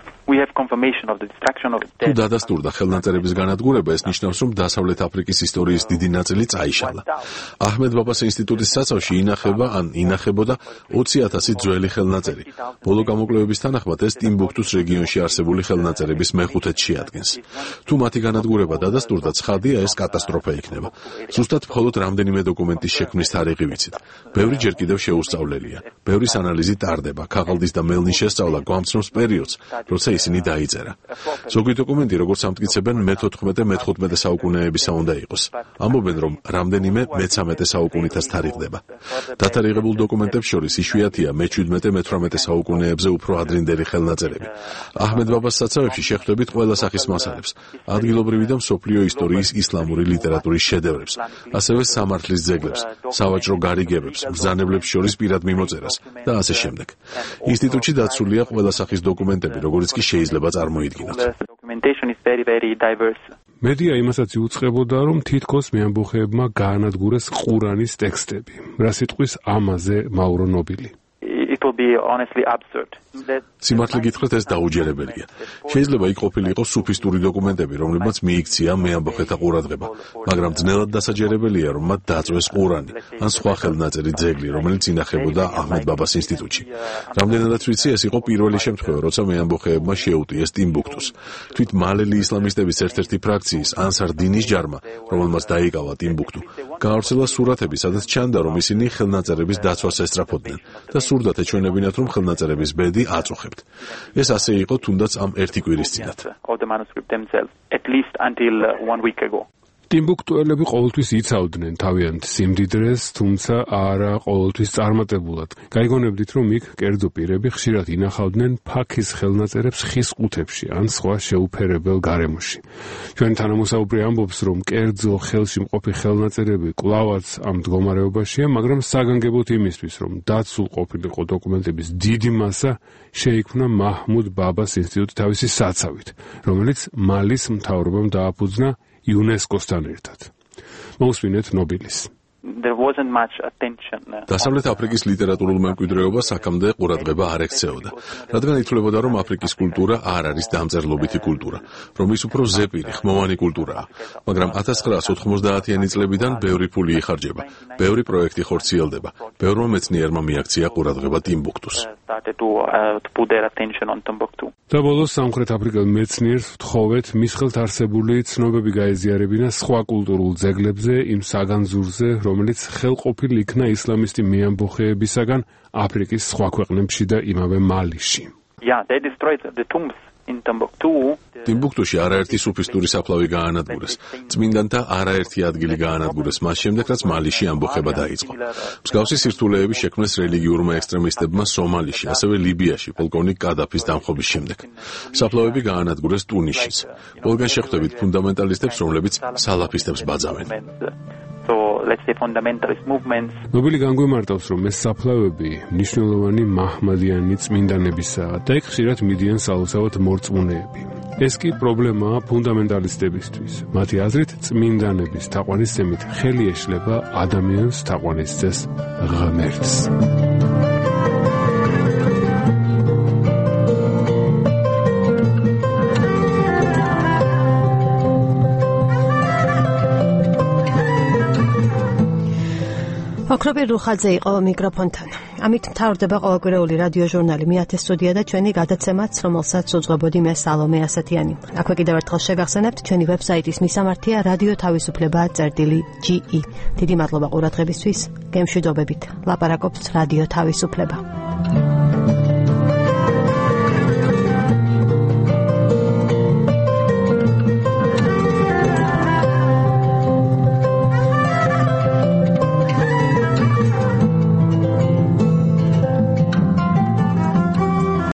თუ დადასტურდა ხელნაწერების განადგურება, ეს ნიშნავს, რომ დასავლეთ აფრიკის ისტორიის დიდი ნაწილი წაიშალა. აჰმედ ბაბას ინსტიტუტის საცავში ინახებოდა 20,000 ძველი ხელნაწერი. ბოლო გამოკვლევების თანახმად ეს ტიმბუქტუს რეგიონში არსებული ხელნაწერების მეხუთედს შეადგენს. თუ მათი განადგურება დადასტურდა, ცხადია, ეს კატასტროფა იქნება. ზუსტად მხოლოდ რამდენიმე დოკუმენტის შექმნის თარიღი ვიცით. ბევრი ჯერ კიდევ შეუსწავლელია. ბევრის ანალიზი ტარდება. ქაღალდის და მელნის შესწავლა გვამცნობს პერიოდს, როცა ისინი დაიწერა. ზოგი დოკუმენტი, როგორც ამტკიცებენ, მე-14-მე-15 საუკუნეებისა უნდა იყოს. ამბობენ, რომ რამდენიმე მე-13 საუკუნითაც თარიღდება. დათარიღებულ დოკუმენტებს შორის იშვიათია მე-17-მე-18 საუკუნეებზე უფრო ადრინდელი ხელნაწერები. აჰმედ ბაბას საცავებში შეხვდებით ყველა სახის მასალებს, ადგილობრივი და მსოფლიო ისტორიის ისლამური ლიტერატურის შედევრებს, ასევე სამართლის ძეგლებს, სავაჭრო გარიგებებს, ბრძანებლებს შორის პირად მიმოწერას და ასე შემდეგ. ინსტიტუტში დაცულია ყველა სახის დოკუმენტები, როგორც კი შეიძლება წარმოიდგინოთ. მედია იმასაც იუწყებოდა, რომ თითქოს მეამბოხეებმა გაანადგურეს ყურანის ტექსტები. რა სიტყვის ამაზე მაურო ნობილი? სიმართლე გითხრათ, ეს დაუჯერებელია. შეიძლება იქ ყოფილიყო სუფისტური დოკუმენტები, რომლებმაც მიიქცია მეამბოხეთა ყურადღება, მაგრამ ძნელად დასაჯერებელია, რომ მათ დაწვეს ყურანი ან სხვა ხელნაწერი ძეგლი, რომელიც ინახებოდა აჰმედ ბაბას ინსტიტუტში. რამდენადაც ვიცი, ეს იყო პირველი შემთხვევა, როცა მეამბოხეებმა შეუტიეს ტიმბუქტუს. თვით მალელი ისლამისტების ერთ-ერთი ფრაქციის ანსარ დინის ჯარმა, რომელმაც დაიკავა ტიმბუქტუ, გაავრცელა სურათები, სადაც ჩანდა, რომ ისინი ხელნაწერების დაცვას ესწრაფოდნენ და სურდათ ეჩვენებინათ, რომ ხელნაწერების ბედი აწუხებთ. ეს ასე იყო თუნდაც ამ ერთი კვირის წინათ. ტიმბუქტუელები ყოველთვის იცავდნენ თავიანთ სიმდიდრეს, თუმცა არა ყოველთვის წარმატებულად. გაიგონებდით, რომ იქ კერძო პირები ხშირად ინახავდნენ ფაქის ხელნაწერებს ხის ყუთებში ან სხვა შეუფერებელ გარემოში. ჩვენ თანამოსაუბრე ამბობს, რომ კერძო ხელში მყოფი ხელნაწერები კვლავაც ამ მდგომარეობაშია, მაგრამ საგანგებოდ იმისთვის, რომ დაცულ ყოფილიყო დოკუმენტების დიდი მასა, შეიქმნა მაჰმუდ ბაბას ინსტიტუტი თავისი საცავით, რომელიც მალის მთავრობამ დააფუძნა იუნესკოსთან ერთად. მოусვინეთ ნობილის. დასავლეთ აფრიკის ლიტერატურულ მემკვიდრეობას აქამდე ყურადღება არ ექცეოდა, რადგან ითვლებოდა, რომ აფრიკის კულტურა არ არის დამწერლობითი კულტურა, რომ ის უფრო ზეპირი, ხმოვანი კულტურაა. მაგრამ 1990-იანი წლებიდან ბევრი ფული იხარჯება, ბევრი პროექტი ხორციელდება, ბევრმა მეცნიერმა მიაქცია ყურადღება ტიმბუქტუს. და ბოლოს სამხრეთ აფრიკელ მეცნიერს ვთხოვეთ მის ხელთ არსებული ცნობები გაეზიარებინა სხვა კულტურულ ძეგლებზე, იმ საგანძურზე, რომელიც ხელყოფილ იქნა ისლამისტი მეამბოხეებისაგან აფრიკის სხვა ქვეყნებში და იმავე მალიში. ტიმბუქტუში არაერთი სუფისტური საფლავი გაანადგურეს. წმინდანთა არაერთი ადგილი გაანადგურეს მას შემდეგ, რაც მალიში ამბოხება დაიწყო. მსგავსი სირთულეები შექმნეს რელიგიურმა ექსტრემისტებმა სომალიში, ასევე ლიბიაში პოლკოვნიკ კადაფის დამხობის შემდეგ. საფლავები გაანადგურეს ტუნისშიც. ყველგან შეხვდებით ფუნდამენტალისტებს, რომლებიც სალაფისტებს ბაძავენ. ნობელი განგვიმარტავს, რომ ეს საფლავები მნიშვნელოვანი მაჰმადიანი წმინდანებისაა და იქ ხშირად მიდიან სალოცავად მორწმუნეები. ეს კი პრობლემაა ფუნდამენტალისტებისთვის. მათი აზრით, წმინდანების თაყვანისცემით ხელი ეშლება ადამიანს თაყვანისცეს ღმერთს. ოქროპირ რუხაძე იყო მიკროფონთან. ამით მთავრდება ყოველკვირეული რადიო ჟურნალი მეათე სტუდია და ჩვენი გადაცემაც, რომელსაც უძღვებოდი მე სალომე ასათიანი. აქვე კიდევ ერთხელ შეგახსენებთ ჩვენი ვებსაიტის მისამართია radio.tavisupleba.ge. დიდი მადლობა ყურადღებისთვის. გემშვიდობებით. ლაპარაკობს რადიო თავისუფლება.